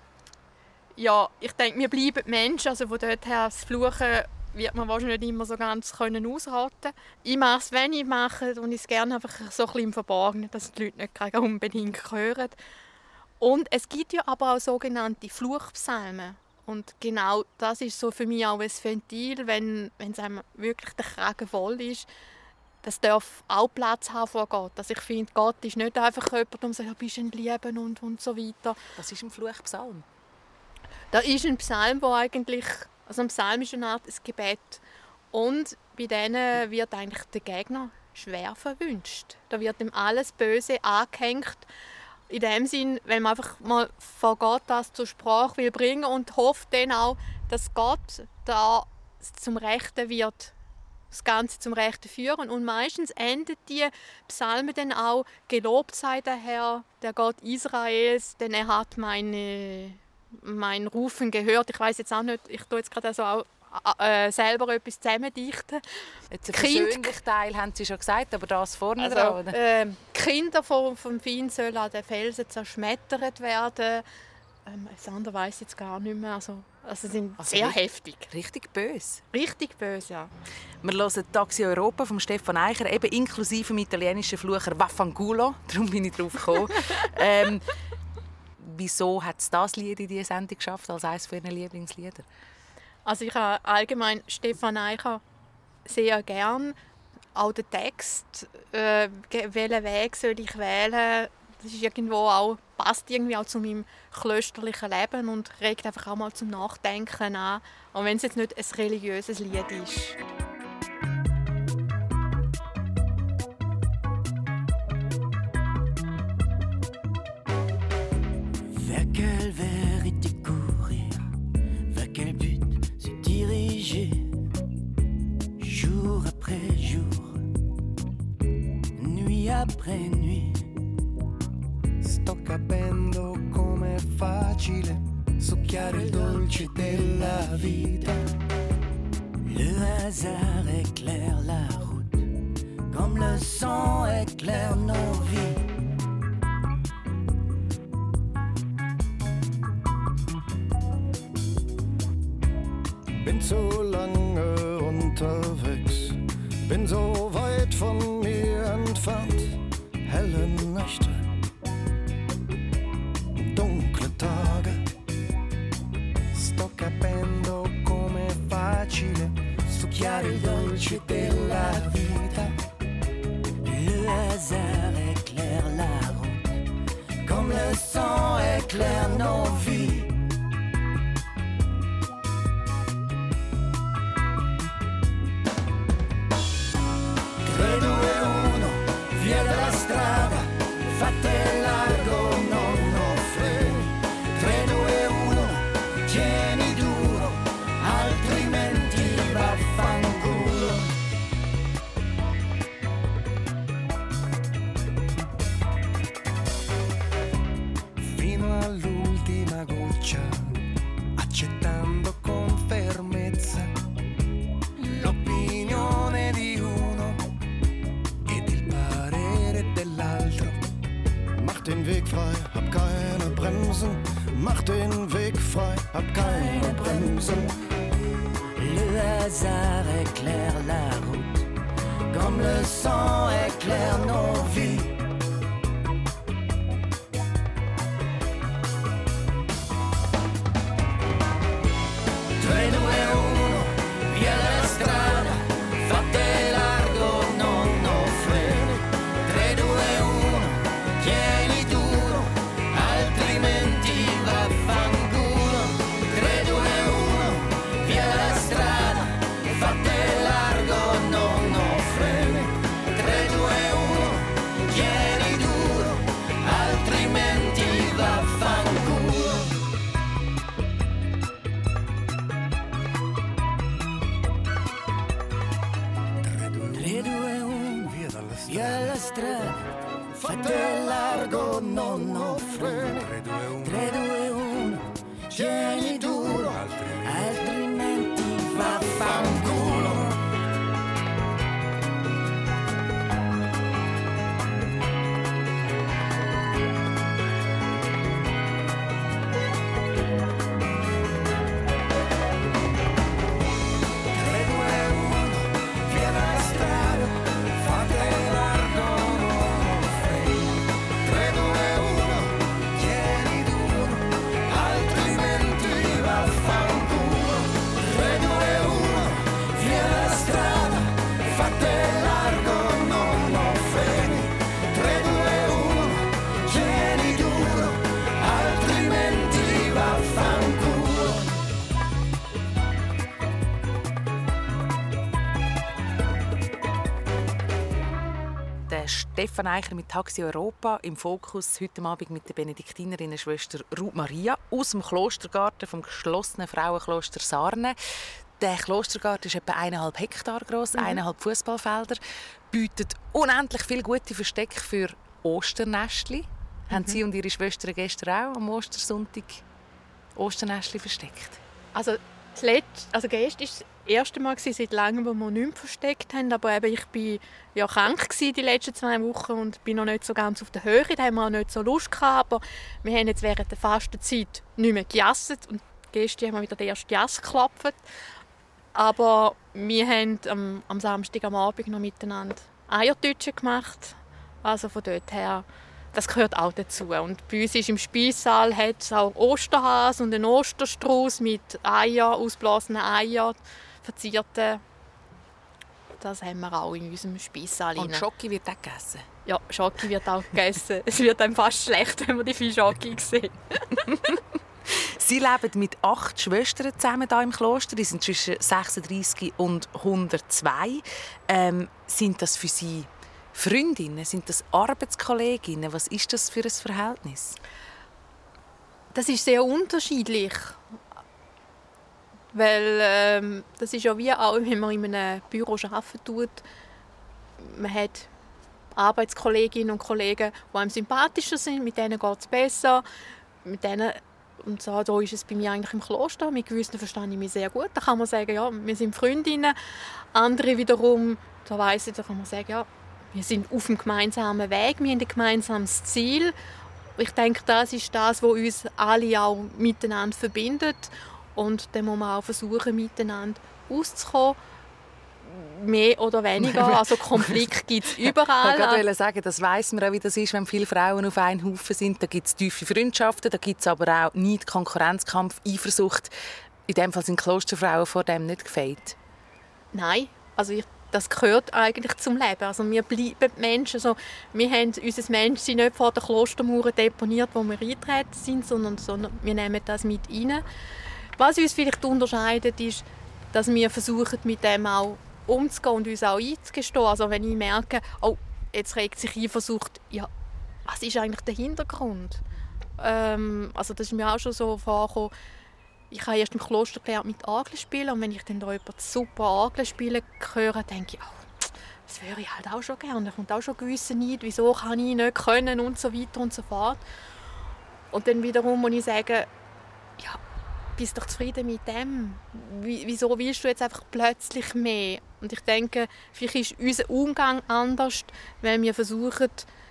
S3: ja, ich denke, wir bleiben Menschen. Also von dort her, das Fluchen wird man wahrscheinlich nicht immer so ganz können ausraten. Ich mache es, wenn ich mache, und ich es gerne einfach so ein bisschen im Verborgenen, dass die Leute nicht unbedingt hören. Und es gibt ja aber auch sogenannte Fluchpsalmen. Und genau das ist so für mich auch ein Ventil, wenn, wenn es einem wirklich der Kragen voll ist. Das darf auch Platz haben vor Gott. Also ich finde, Gott ist nicht einfach jemand, der sagt, bist du ein Lieben und, und so weiter.
S2: Was ist ein Fluchpsalm?
S3: Das ist ein Psalm, wo eigentlich, also ein Psalm ist eine Art ein Gebet. Und bei denen wird eigentlich der Gegner schwer verwünscht. Da wird ihm alles Böse angehängt. In dem Sinn, wenn man einfach mal vor Gott das zur Sprache will bringen und hofft dann auch, dass Gott da zum Rechten wird, das Ganze zum Rechten führen. Und meistens endet die Psalmen dann auch, gelobt sei der Herr, der Gott Israels, denn er hat meine, mein Rufen gehört. Ich weiß jetzt auch nicht, ich tue jetzt gerade so auch Äh, selber etwas zusammendichten.
S2: Jetzt ein persönlichen Teil haben Sie schon gesagt, aber das vorne
S3: also,
S2: dran, oder?
S3: Äh, Kinder vom, vom Feind sollen an den Felsen zerschmettert werden. Ähm, das andere weiss ich jetzt gar nicht mehr. Also, also sind
S2: Also
S3: sehr
S2: richtig,
S3: heftig.
S2: Richtig böse.
S3: Richtig böse, ja.
S2: Wir hören «Taxi Europa» von Stefan Eicher, eben inklusive dem italienischen Flucher «Vaffanculo». Darum bin ich drauf gekommen. ähm, wieso hat es das Lied in diese Sendung geschafft, als eines von Ihren Lieblingslieder?
S3: Also ich habe allgemein Stefan Eicher sehr gern. Auch der Text, äh, welchen Weg soll ich wählen, das ist irgendwo auch, passt irgendwie auch zu meinem klösterlichen Leben und regt einfach auch mal zum Nachdenken an, auch wenn es jetzt nicht ein religiöses Lied ist.
S6: Vers quelle vérité courir, vers quel but se diriger, jour après jour, nuit après nuit.
S7: Sto capendo com'è facile succhiare il dolce della vita.
S6: Le hasard éclaire la route, comme le sang éclaire nos vies.
S7: Bin so lange unterwegs, bin so weit von mir entfernt. Helle Nächte, dunkle Tage. Sto capendo com'è facile succhiare il dolce della vita.
S6: Le hasard éclaire la route, comme le sang éclaire nos vies.
S7: tre, due, uno, via dalla strada, fatte largo, non ho freni. tre, due, uno, tieni duro, altrimenti vaffanculo. Fino all'ultima goccia, accettando con fermezza l'opinione di uno ed il parere dell'altro. Mach den Weg frei, hab keine Bremsen. Mach den Weg frei, hab keine Bremsen.
S6: Le hasard éclaire la route, comme le sang éclaire nos vies.
S7: tre, due, uno, via dalla strada, fatte largo, non ho freni. tre, due, uno, tieni duro, altrimenti vaffanculo. tre, due, uno, via dalla strada, fatte largo, non ho freni. tre, due, uno, tieni duro, altrimenti vaffanculo.
S6: tre, due, uno,
S7: Via dalla
S6: via dalla strada, fatte largo, non ho freni. tre, due, uno, tieni duro, altrimenti vaffanculo.
S7: tre, due, uno, via dalla strada, fatte largo, non ho freni. tre, due, uno, tieni duro, altrimenti vaffanculo. tre, due, uno, via dalla strada, fatte largo, non ho freni. tre, due, uno, tieni duro, altrimenti vaffanculo.
S2: Der Stefan Eicher mit Taxi Europa im Fokus heute Abend mit der Benediktinerinnenschwester Ruth Maria aus dem Klostergarten vom geschlossenen Frauenkloster Sarne. Der Klostergarten ist etwa eineinhalb Hektar groß, mhm. eineinhalb Fußballfelder, bietet unendlich viele gute Verstecke für Osternestli. Mhm. Haben Sie und Ihre Schwestern gestern auch am Ostersonntag Osternestli versteckt?
S3: Also, das letzte, also gestern war das erste Mal seit langem, wo wir nicht mehr versteckt haben. Aber eben, ich war ja krank die letzten zwei Wochen und bin noch nicht so ganz auf der Höhe. Da haben wir auch nicht so Lust gehabt. Aber wir haben jetzt während der Fastenzeit nicht mehr gejasset. Und gestern haben wir wieder den ersten Jass geklopft. Aber wir haben am, am Samstag am Abend noch miteinander Eiertütschen gemacht. Also von dort her das gehört auch dazu. Und bei uns ist im Speissaal hat es auch Osterhase und einen Osterstrauß mit Eier, ausblasenen Eier, verzierten. Das haben wir auch in unserem Speissaal.
S2: Und Schoki wird auch gegessen?
S3: Ja, Schoki wird auch gegessen. Es wird einem fast schlecht, wenn man die viel Schoki sieht.
S2: Sie leben mit acht Schwestern zusammen hier im Kloster. Die sind zwischen sechsunddreissig und hundertzwei. Ähm, sind das für Sie Freundinnen? Sind das Arbeitskolleginnen? Was ist das für ein Verhältnis?
S3: Das ist sehr unterschiedlich. Weil ähm, das ist ja wie auch, wenn man in einem Büro arbeiten tut. Man hat Arbeitskolleginnen und Kollegen, die einem sympathischer sind, mit denen geht es besser. Mit denen, und so, da ist es bei mir eigentlich im Kloster. Mit gewissen verstehe ich mich sehr gut. Da kann man sagen, ja, wir sind Freundinnen. Andere wiederum, da weiss ich, da kann man sagen, ja, wir sind auf dem gemeinsamen Weg, wir haben ein gemeinsames Ziel. Ich denke, das ist das, was uns alle auch miteinander verbindet. Und dann muss man auch versuchen, miteinander auszukommen. Mehr oder weniger. Also Konflikt gibt es überall.
S2: Ich wollte sagen, das weiss man auch, wie das ist, wenn viele Frauen auf einen Haufen sind. Da gibt es tiefe Freundschaften, da gibt es aber auch Neid, Konkurrenzkampf, Eifersucht. In dem Fall sind Klosterfrauen vor dem nicht gefeit.
S3: Nein, also ich, das gehört eigentlich zum Leben. Also wir bleiben Menschen. Also wir haben unser Menschsein nicht vor der Klostermauer deponiert, wo wir eingetreten sind, sondern, sondern wir nehmen das mit rein. Was uns vielleicht unterscheidet, ist, dass wir versuchen, mit dem auch umzugehen und uns auch einzugestehen. Also wenn ich merke, oh, jetzt regt sich Eifersucht, ja, was ist eigentlich der Hintergrund? Ähm, also das ist mir auch schon so vorgekommen. Ich habe erst im Kloster gelernt mit Orgel spielen und wenn ich dann da jemanden super Orgel spielen höre, denke ich, oh, das würde ich halt auch schon gerne. Da kommt auch schon gewisse Neid, wieso kann ich nicht können und so weiter und so fort. Und dann wiederum muss ich sagen, ja, bist doch zufrieden mit dem? Wieso willst du jetzt einfach plötzlich mehr? Und ich denke, vielleicht ist unser Umgang anders, wenn wir versuchen,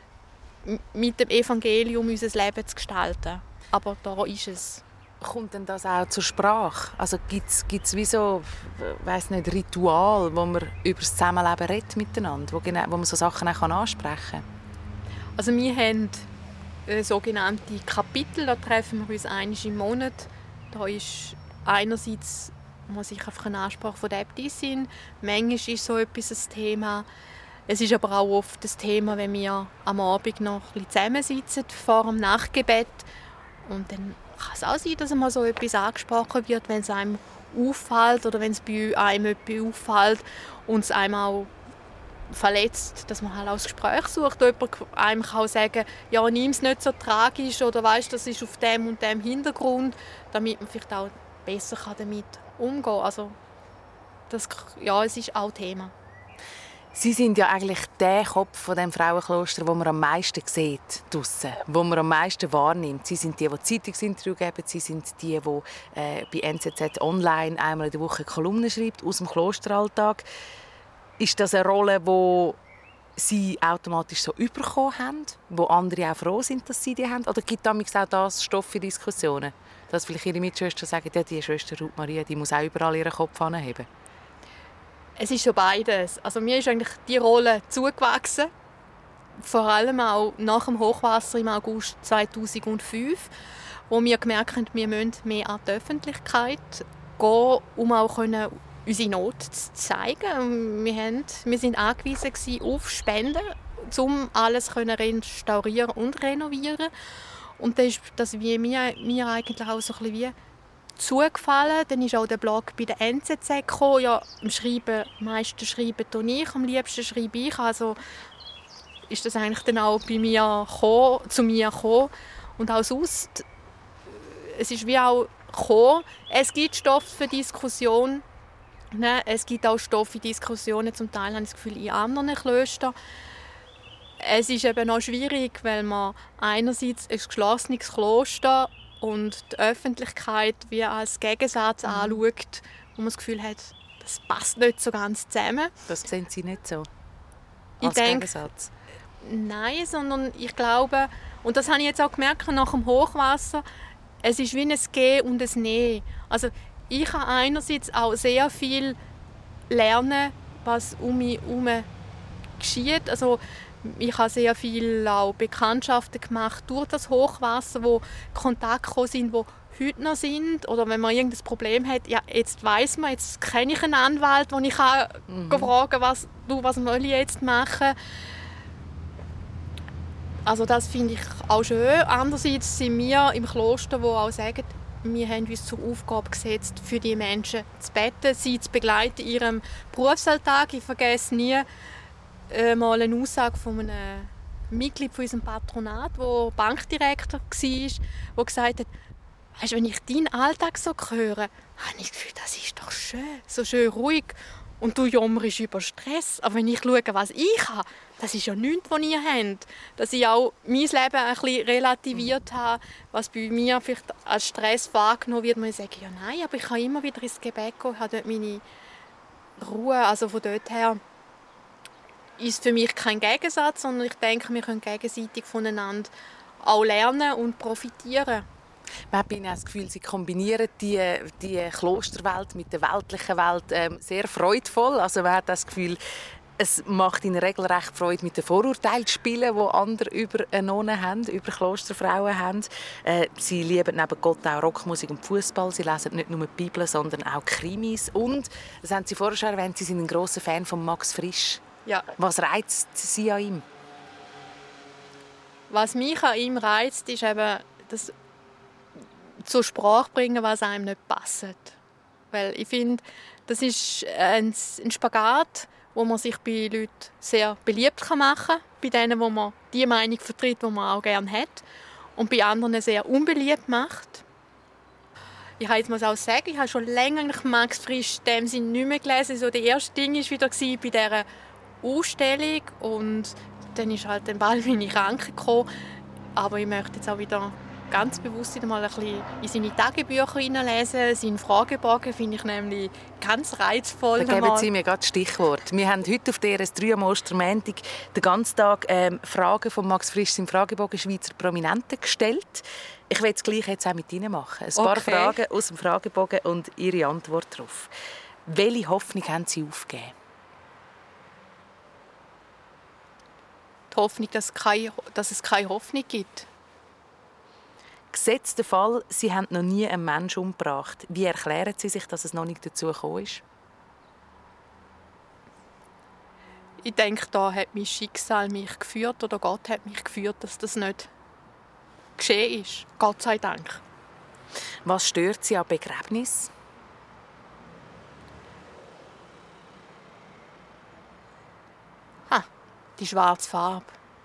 S3: mit dem Evangelium unser Leben zu gestalten. Aber da ist es.
S2: Kommt denn das auch zur Sprache? Also gibt es wie so, weiss nicht, Ritual, wo man über das Zusammenleben redet miteinander, wo, genau, wo man so Sachen auch ansprechen kann?
S3: Also wir haben äh, sogenannte Kapitel, da treffen wir uns einmal im Monat. Da ist einerseits muss ich einfach eine Ansprache von der Äbtissin. Manchmal ist so etwas ein Thema. Es ist aber auch oft das Thema, wenn wir am Abend noch ein bisschen zusammensitzen vor dem Nachtgebet. Und dann kann es auch sein, dass einmal so etwas angesprochen wird, wenn es einem auffällt oder wenn es bei einem etwas auffällt und es einem auch verletzt, dass man halt auch das Gespräch sucht. Jemand einem kann sagen, ja, nimm es nicht so tragisch oder weißt, das ist auf dem und dem Hintergrund, damit man vielleicht auch besser damit umgehen kann. Also, das, ja, es ist auch Thema.
S2: Sie sind ja eigentlich der Kopf von dem Frauenkloster, wo man am meisten sieht draussen, wo man am meisten wahrnimmt. Sie sind die, die Zeitungsinterview geben, Sie sind die, die äh, bei N Z Z Online einmal in der Woche Kolumnen schreibt aus dem Klosteralltag. Ist das eine Rolle, die Sie automatisch so bekommen haben, wo andere auch froh sind, dass Sie die haben? Oder gibt es auch das Stoff für Diskussionen? Dass vielleicht Ihre Mitschwestern sagen, ja, die Schwester Ruth Maria, die muss auch überall ihren Kopf anheben?
S3: Es ist schon beides. Also mir ist eigentlich die Rolle zugewachsen. Vor allem auch nach dem Hochwasser im August zweitausendfünf, wo wir gemerkt haben, wir müssen mehr an die Öffentlichkeit gehen, um auch unsere Not zu zeigen. Wir, haben, wir sind angewiesen auf Spenden, um alles zu restaurieren und renovieren. Und das ist das wie mir, mir eigentlich auch so ein bisschen wie zugefallen. Dann ist auch der Blog bei der N Z Z gekommen. Ja, am Schreiben, am meisten schreibe ich, am liebsten schreibe ich. Also ist das eigentlich dann auch bei mir gekommen, zu mir gekommen. Und auch sonst, es ist wie auch gekommen. Es gibt Stoff für Diskussion. Ne? Es gibt auch Stoff für Diskussionen, zum Teil habe ich das Gefühl, in anderen Klöstern. Es ist eben noch schwierig, weil man einerseits ein geschlossenes Kloster und die Öffentlichkeit wie als Gegensatz anschaut, wo man das Gefühl hat, das passt nicht so ganz zusammen.
S2: Das sehen Sie nicht so?
S3: Ich
S2: als
S3: denke,
S2: Gegensatz?
S3: Nein, sondern ich glaube, und das habe ich jetzt auch gemerkt nach dem Hochwasser, es ist wie ein Gehen und ein Nehmen. Also ich kann einerseits auch sehr viel lernen, was um mich herum geschieht. Also Ich habe sehr viel auch Bekanntschaften gemacht durch das Hochwasser, wo Kontakte gekommen sind, die heute noch sind. Oder wenn man irgendein Problem hat, ja, jetzt weiss man, jetzt kenne ich einen Anwalt, wo ich kann mhm. fragen kann, was, du, was soll ich jetzt machen? Also das finde ich auch schön. Andererseits sind wir im Kloster, die auch sagen, wir haben uns zur Aufgabe gesetzt, für die Menschen zu beten, sie zu begleiten in ihrem Berufsalltag. Ich vergesse nie äh, mal eine Aussage von einem Mitglied von unserem Patronat, der Bankdirektor war, der gesagt hat, weißt, wenn ich deinen Alltag so höre, habe ich das Gefühl, das ist doch schön, so schön ruhig. Und du jammerst über Stress. Aber wenn ich schaue, was ich habe, das ist ja nichts, was ihr habt. Dass ich auch mein Leben ein bisschen relativiert habe, was bei mir vielleicht als Stress wahrgenommen wird, muss ich sagen, ja nein, aber ich kann immer wieder ins Gebet gehen, ich habe dort meine Ruhe. Also von dort her ist es für mich kein Gegensatz, sondern ich denke, wir können gegenseitig voneinander auch lernen und profitieren.
S2: Man hat das Gefühl, sie kombinieren die, die Klosterwelt mit der weltlichen Welt ähm, sehr freudvoll. Also man hat das Gefühl, es macht ihnen regelrecht Freude, mit den Vorurteilen zu spielen, die andere über Nonnen haben, über Klosterfrauen haben. Äh, sie lieben neben Gott auch Rockmusik und Fußball. Sie lesen nicht nur die Bibel, sondern auch Krimis. Und, das haben Sie vorher schon erwähnt, Sie sind ein grosser Fan von Max Frisch.
S3: Ja.
S2: Was reizt Sie an ihm?
S3: Was mich an ihm reizt, ist eben, dass zur Sprache bringen, was einem nicht passt. Weil ich finde, das ist ein Spagat, wo man sich bei Leuten sehr beliebt machen kann, bei denen, wo man die Meinung vertritt, die man auch gerne hat, und bei anderen sehr unbeliebt macht. Ich habe jetzt mal auch sagen, ich habe schon länger Max Frisch in dem Sinne nicht mehr gelesen. So, das erste Ding war wieder bei dieser Ausstellung und dann ist halt dann bald meine Krankheit gekommen. Aber ich möchte jetzt auch wieder ganz bewusst wieder mal ein bisschen in seine Tagebücher hineinlesen. Seinen Fragebogen finde ich nämlich ganz reizvoll.
S2: Da geben Sie mir gerade das Stichwort. Wir haben heute auf der R S drei am Ostermontag den ganzen Tag ähm, Fragen von Max Frisch im Fragebogen Schweizer Prominenten gestellt. Ich will es gleich jetzt auch mit Ihnen machen. Ein paar
S3: Okay.
S2: Fragen aus dem Fragebogen und Ihre Antwort darauf. Welche Hoffnung haben Sie aufgegeben?
S3: Die Hoffnung, dass, keine, dass es keine Hoffnung gibt.
S2: Gesetzt der Fall, Sie haben noch nie einen Menschen umgebracht. Wie erklären Sie sich, dass es noch nicht dazu gekommen ist?
S3: Ich denke, da hat mein Schicksal mich geführt oder Gott hat mich geführt, dass das nicht geschehen ist. Gott sei Dank.
S2: Was stört Sie an Begräbnis?
S3: Ha, die schwarze Farbe.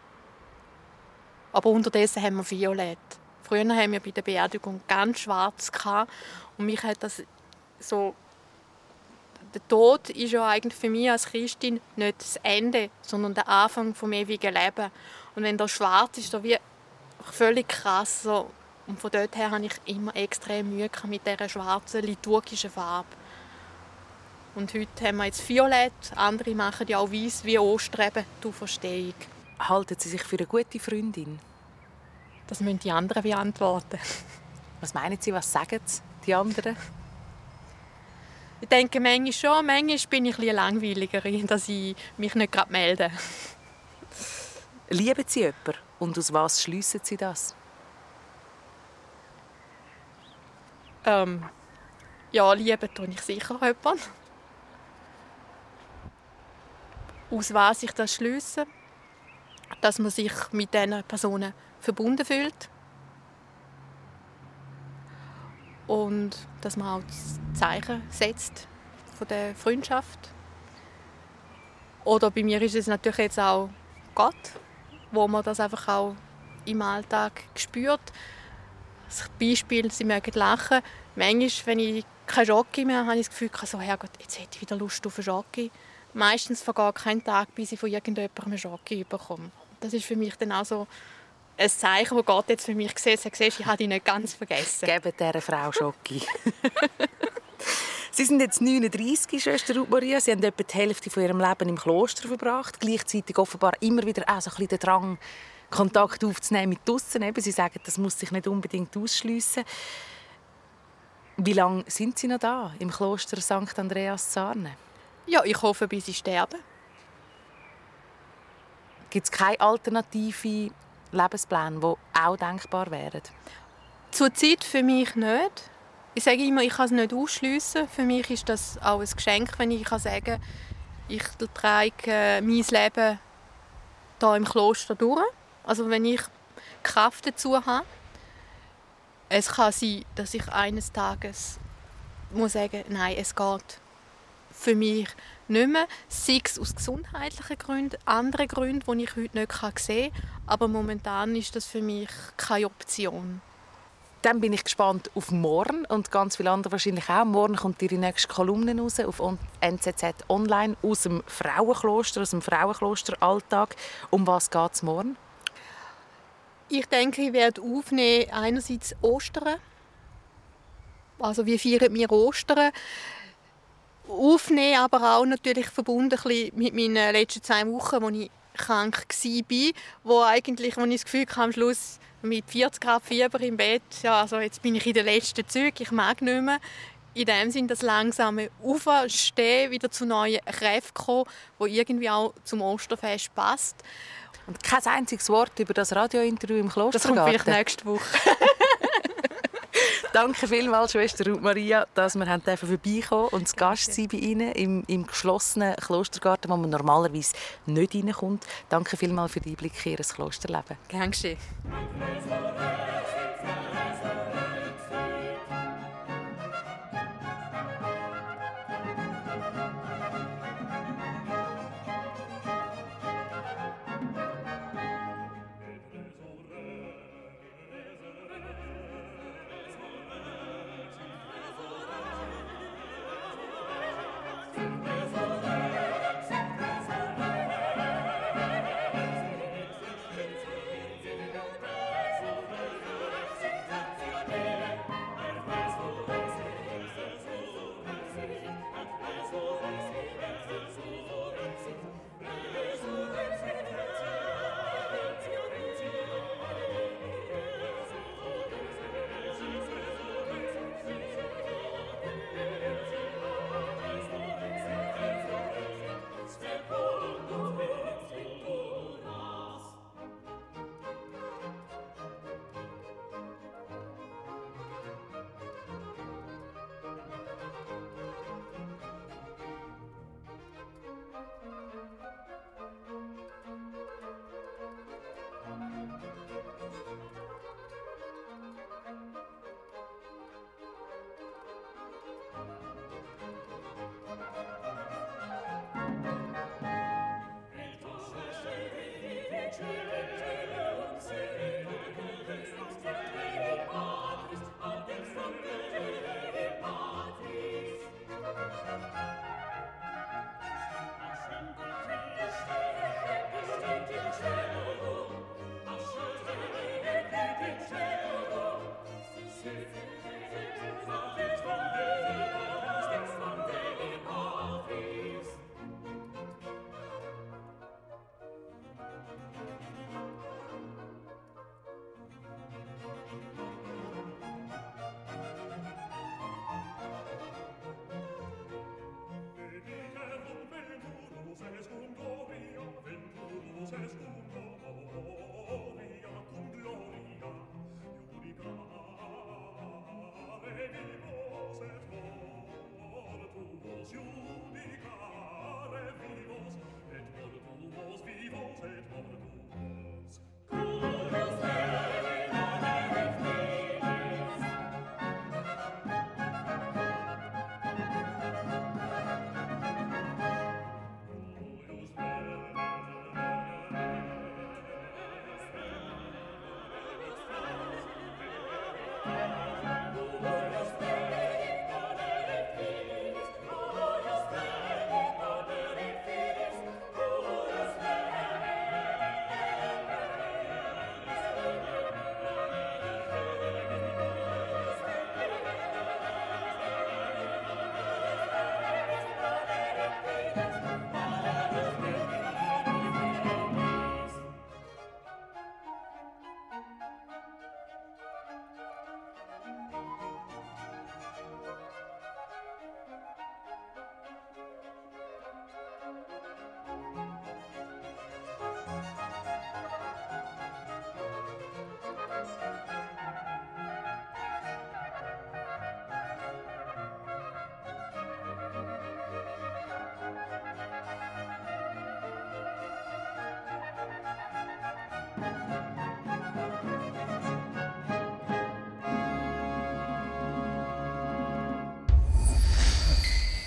S3: Aber unterdessen haben wir Violett. Früher haben wir bei der Beerdigung ganz schwarz gehabt. Und mich hat das so. Der Tod ist ja eigentlich für mich als Christin nicht das Ende, sondern der Anfang vom ewigen Leben. Und wenn das schwarz ist, dann wie völlig krass. So. Und von dort her habe ich immer extrem Mühe mit dieser schwarzen liturgischen Farbe. Und heute haben wir jetzt Violett, andere machen ja auch weiß wie Ostern, die Auferstehung.
S2: Halten Sie sich für eine gute Freundin?
S3: Das müssen die anderen beantworten.
S2: Was meinen Sie, was sagen die anderen?
S3: Ich denke manchmal schon, manchmal bin ich ein bisschen langweiliger, dass ich mich nicht gerade melde.
S2: Lieben Sie jemanden? Und aus was schliessen Sie das?
S3: Ähm, ja, lieben tue ich sicher jemanden. Aus was ich das schliesse? Dass man sich mit diesen Personen verbunden fühlt. Und dass man auch das Zeichen setzt von der Freundschaft. Oder bei mir ist es natürlich jetzt auch Gott, wo man das einfach auch im Alltag spürt. Als Beispiel, Sie mögen lachen. Manchmal, wenn ich keinen Schoki mehr habe, habe ich das Gefühl, so, Herrgott, jetzt hätte ich wieder Lust auf einen Schoki. Meistens vergeht kein Tag, bis ich von irgendjemandem einen Schoki bekomme. Das ist für mich dann auch so ein Zeichen, das Gott jetzt für mich gesehen hat. Ich habe dich nicht ganz vergessen.
S2: Geben dieser Frau Schoki. Sie sind jetzt neununddreissig, Schwester Ruth Maria. Sie haben etwa die Hälfte von ihrem Leben im Kloster verbracht. Gleichzeitig offenbar immer wieder auch so ein bisschen den Drang, Kontakt aufzunehmen mit draussen. Sie sagen, das muss sich nicht unbedingt ausschliessen. Wie lange sind Sie noch da im Kloster Sankt Andreas Sarne?
S3: Ja, ich hoffe, bis ich sterbe.
S2: Gibt es keine alternativen Lebenspläne, die auch denkbar wären?
S3: Zurzeit für mich nicht. Ich sage immer, ich kann es nicht ausschliessen. Für mich ist das auch ein Geschenk, wenn ich sagen kann, ich trage mein Leben hier im Kloster durch. Also wenn ich Kraft dazu habe. Es kann sein, dass ich eines Tages muss sagen, nein, es geht für mich nicht mehr. Sei es aus gesundheitlichen Gründen, andere Gründe, die ich heute nicht sehen kann. Aber momentan ist das für mich keine Option.
S2: Dann bin ich gespannt auf morgen und ganz viele andere wahrscheinlich auch. Morgen kommt ihre nächste Kolumne raus auf N Z Z Online aus dem Frauenkloster, aus dem Frauenklosteralltag. Um was geht es morgen?
S3: Ich denke, ich werde aufnehmen einerseits Ostern. Also wie feiern wir Ostern? Aufnehmen, aber auch natürlich verbunden mit meinen letzten zwei Wochen, wo ich krank war, wo eigentlich, wo ich das Gefühl hatte, am Schluss mit vierzig Grad Fieber im Bett, ja, also jetzt bin ich in den letzten Zügen, ich mag nicht mehr. In dem Sinne, das langsame Aufstehen, wieder zu neuen Kräften kommen, wo irgendwie auch zum Osterfest passt.
S2: Und kein einziges Wort über das Radiointerview im Klostergarten?
S3: Das kommt vielleicht nächste Woche.
S2: Danke vielmals, Schwester Ruth Maria, dass wir vorbeikommen und zu Gast sein bei Ihnen im, im geschlossenen Klostergarten, wo man normalerweise nicht reinkommt. Danke vielmals für den Einblick in Ihr Klosterleben.
S3: Gern geschehen.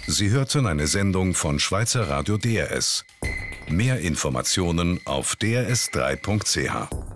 S1: Sie hörten eine Sendung von Schweizer Radio D R S. Mehr Informationen auf d r s drei punkt c h.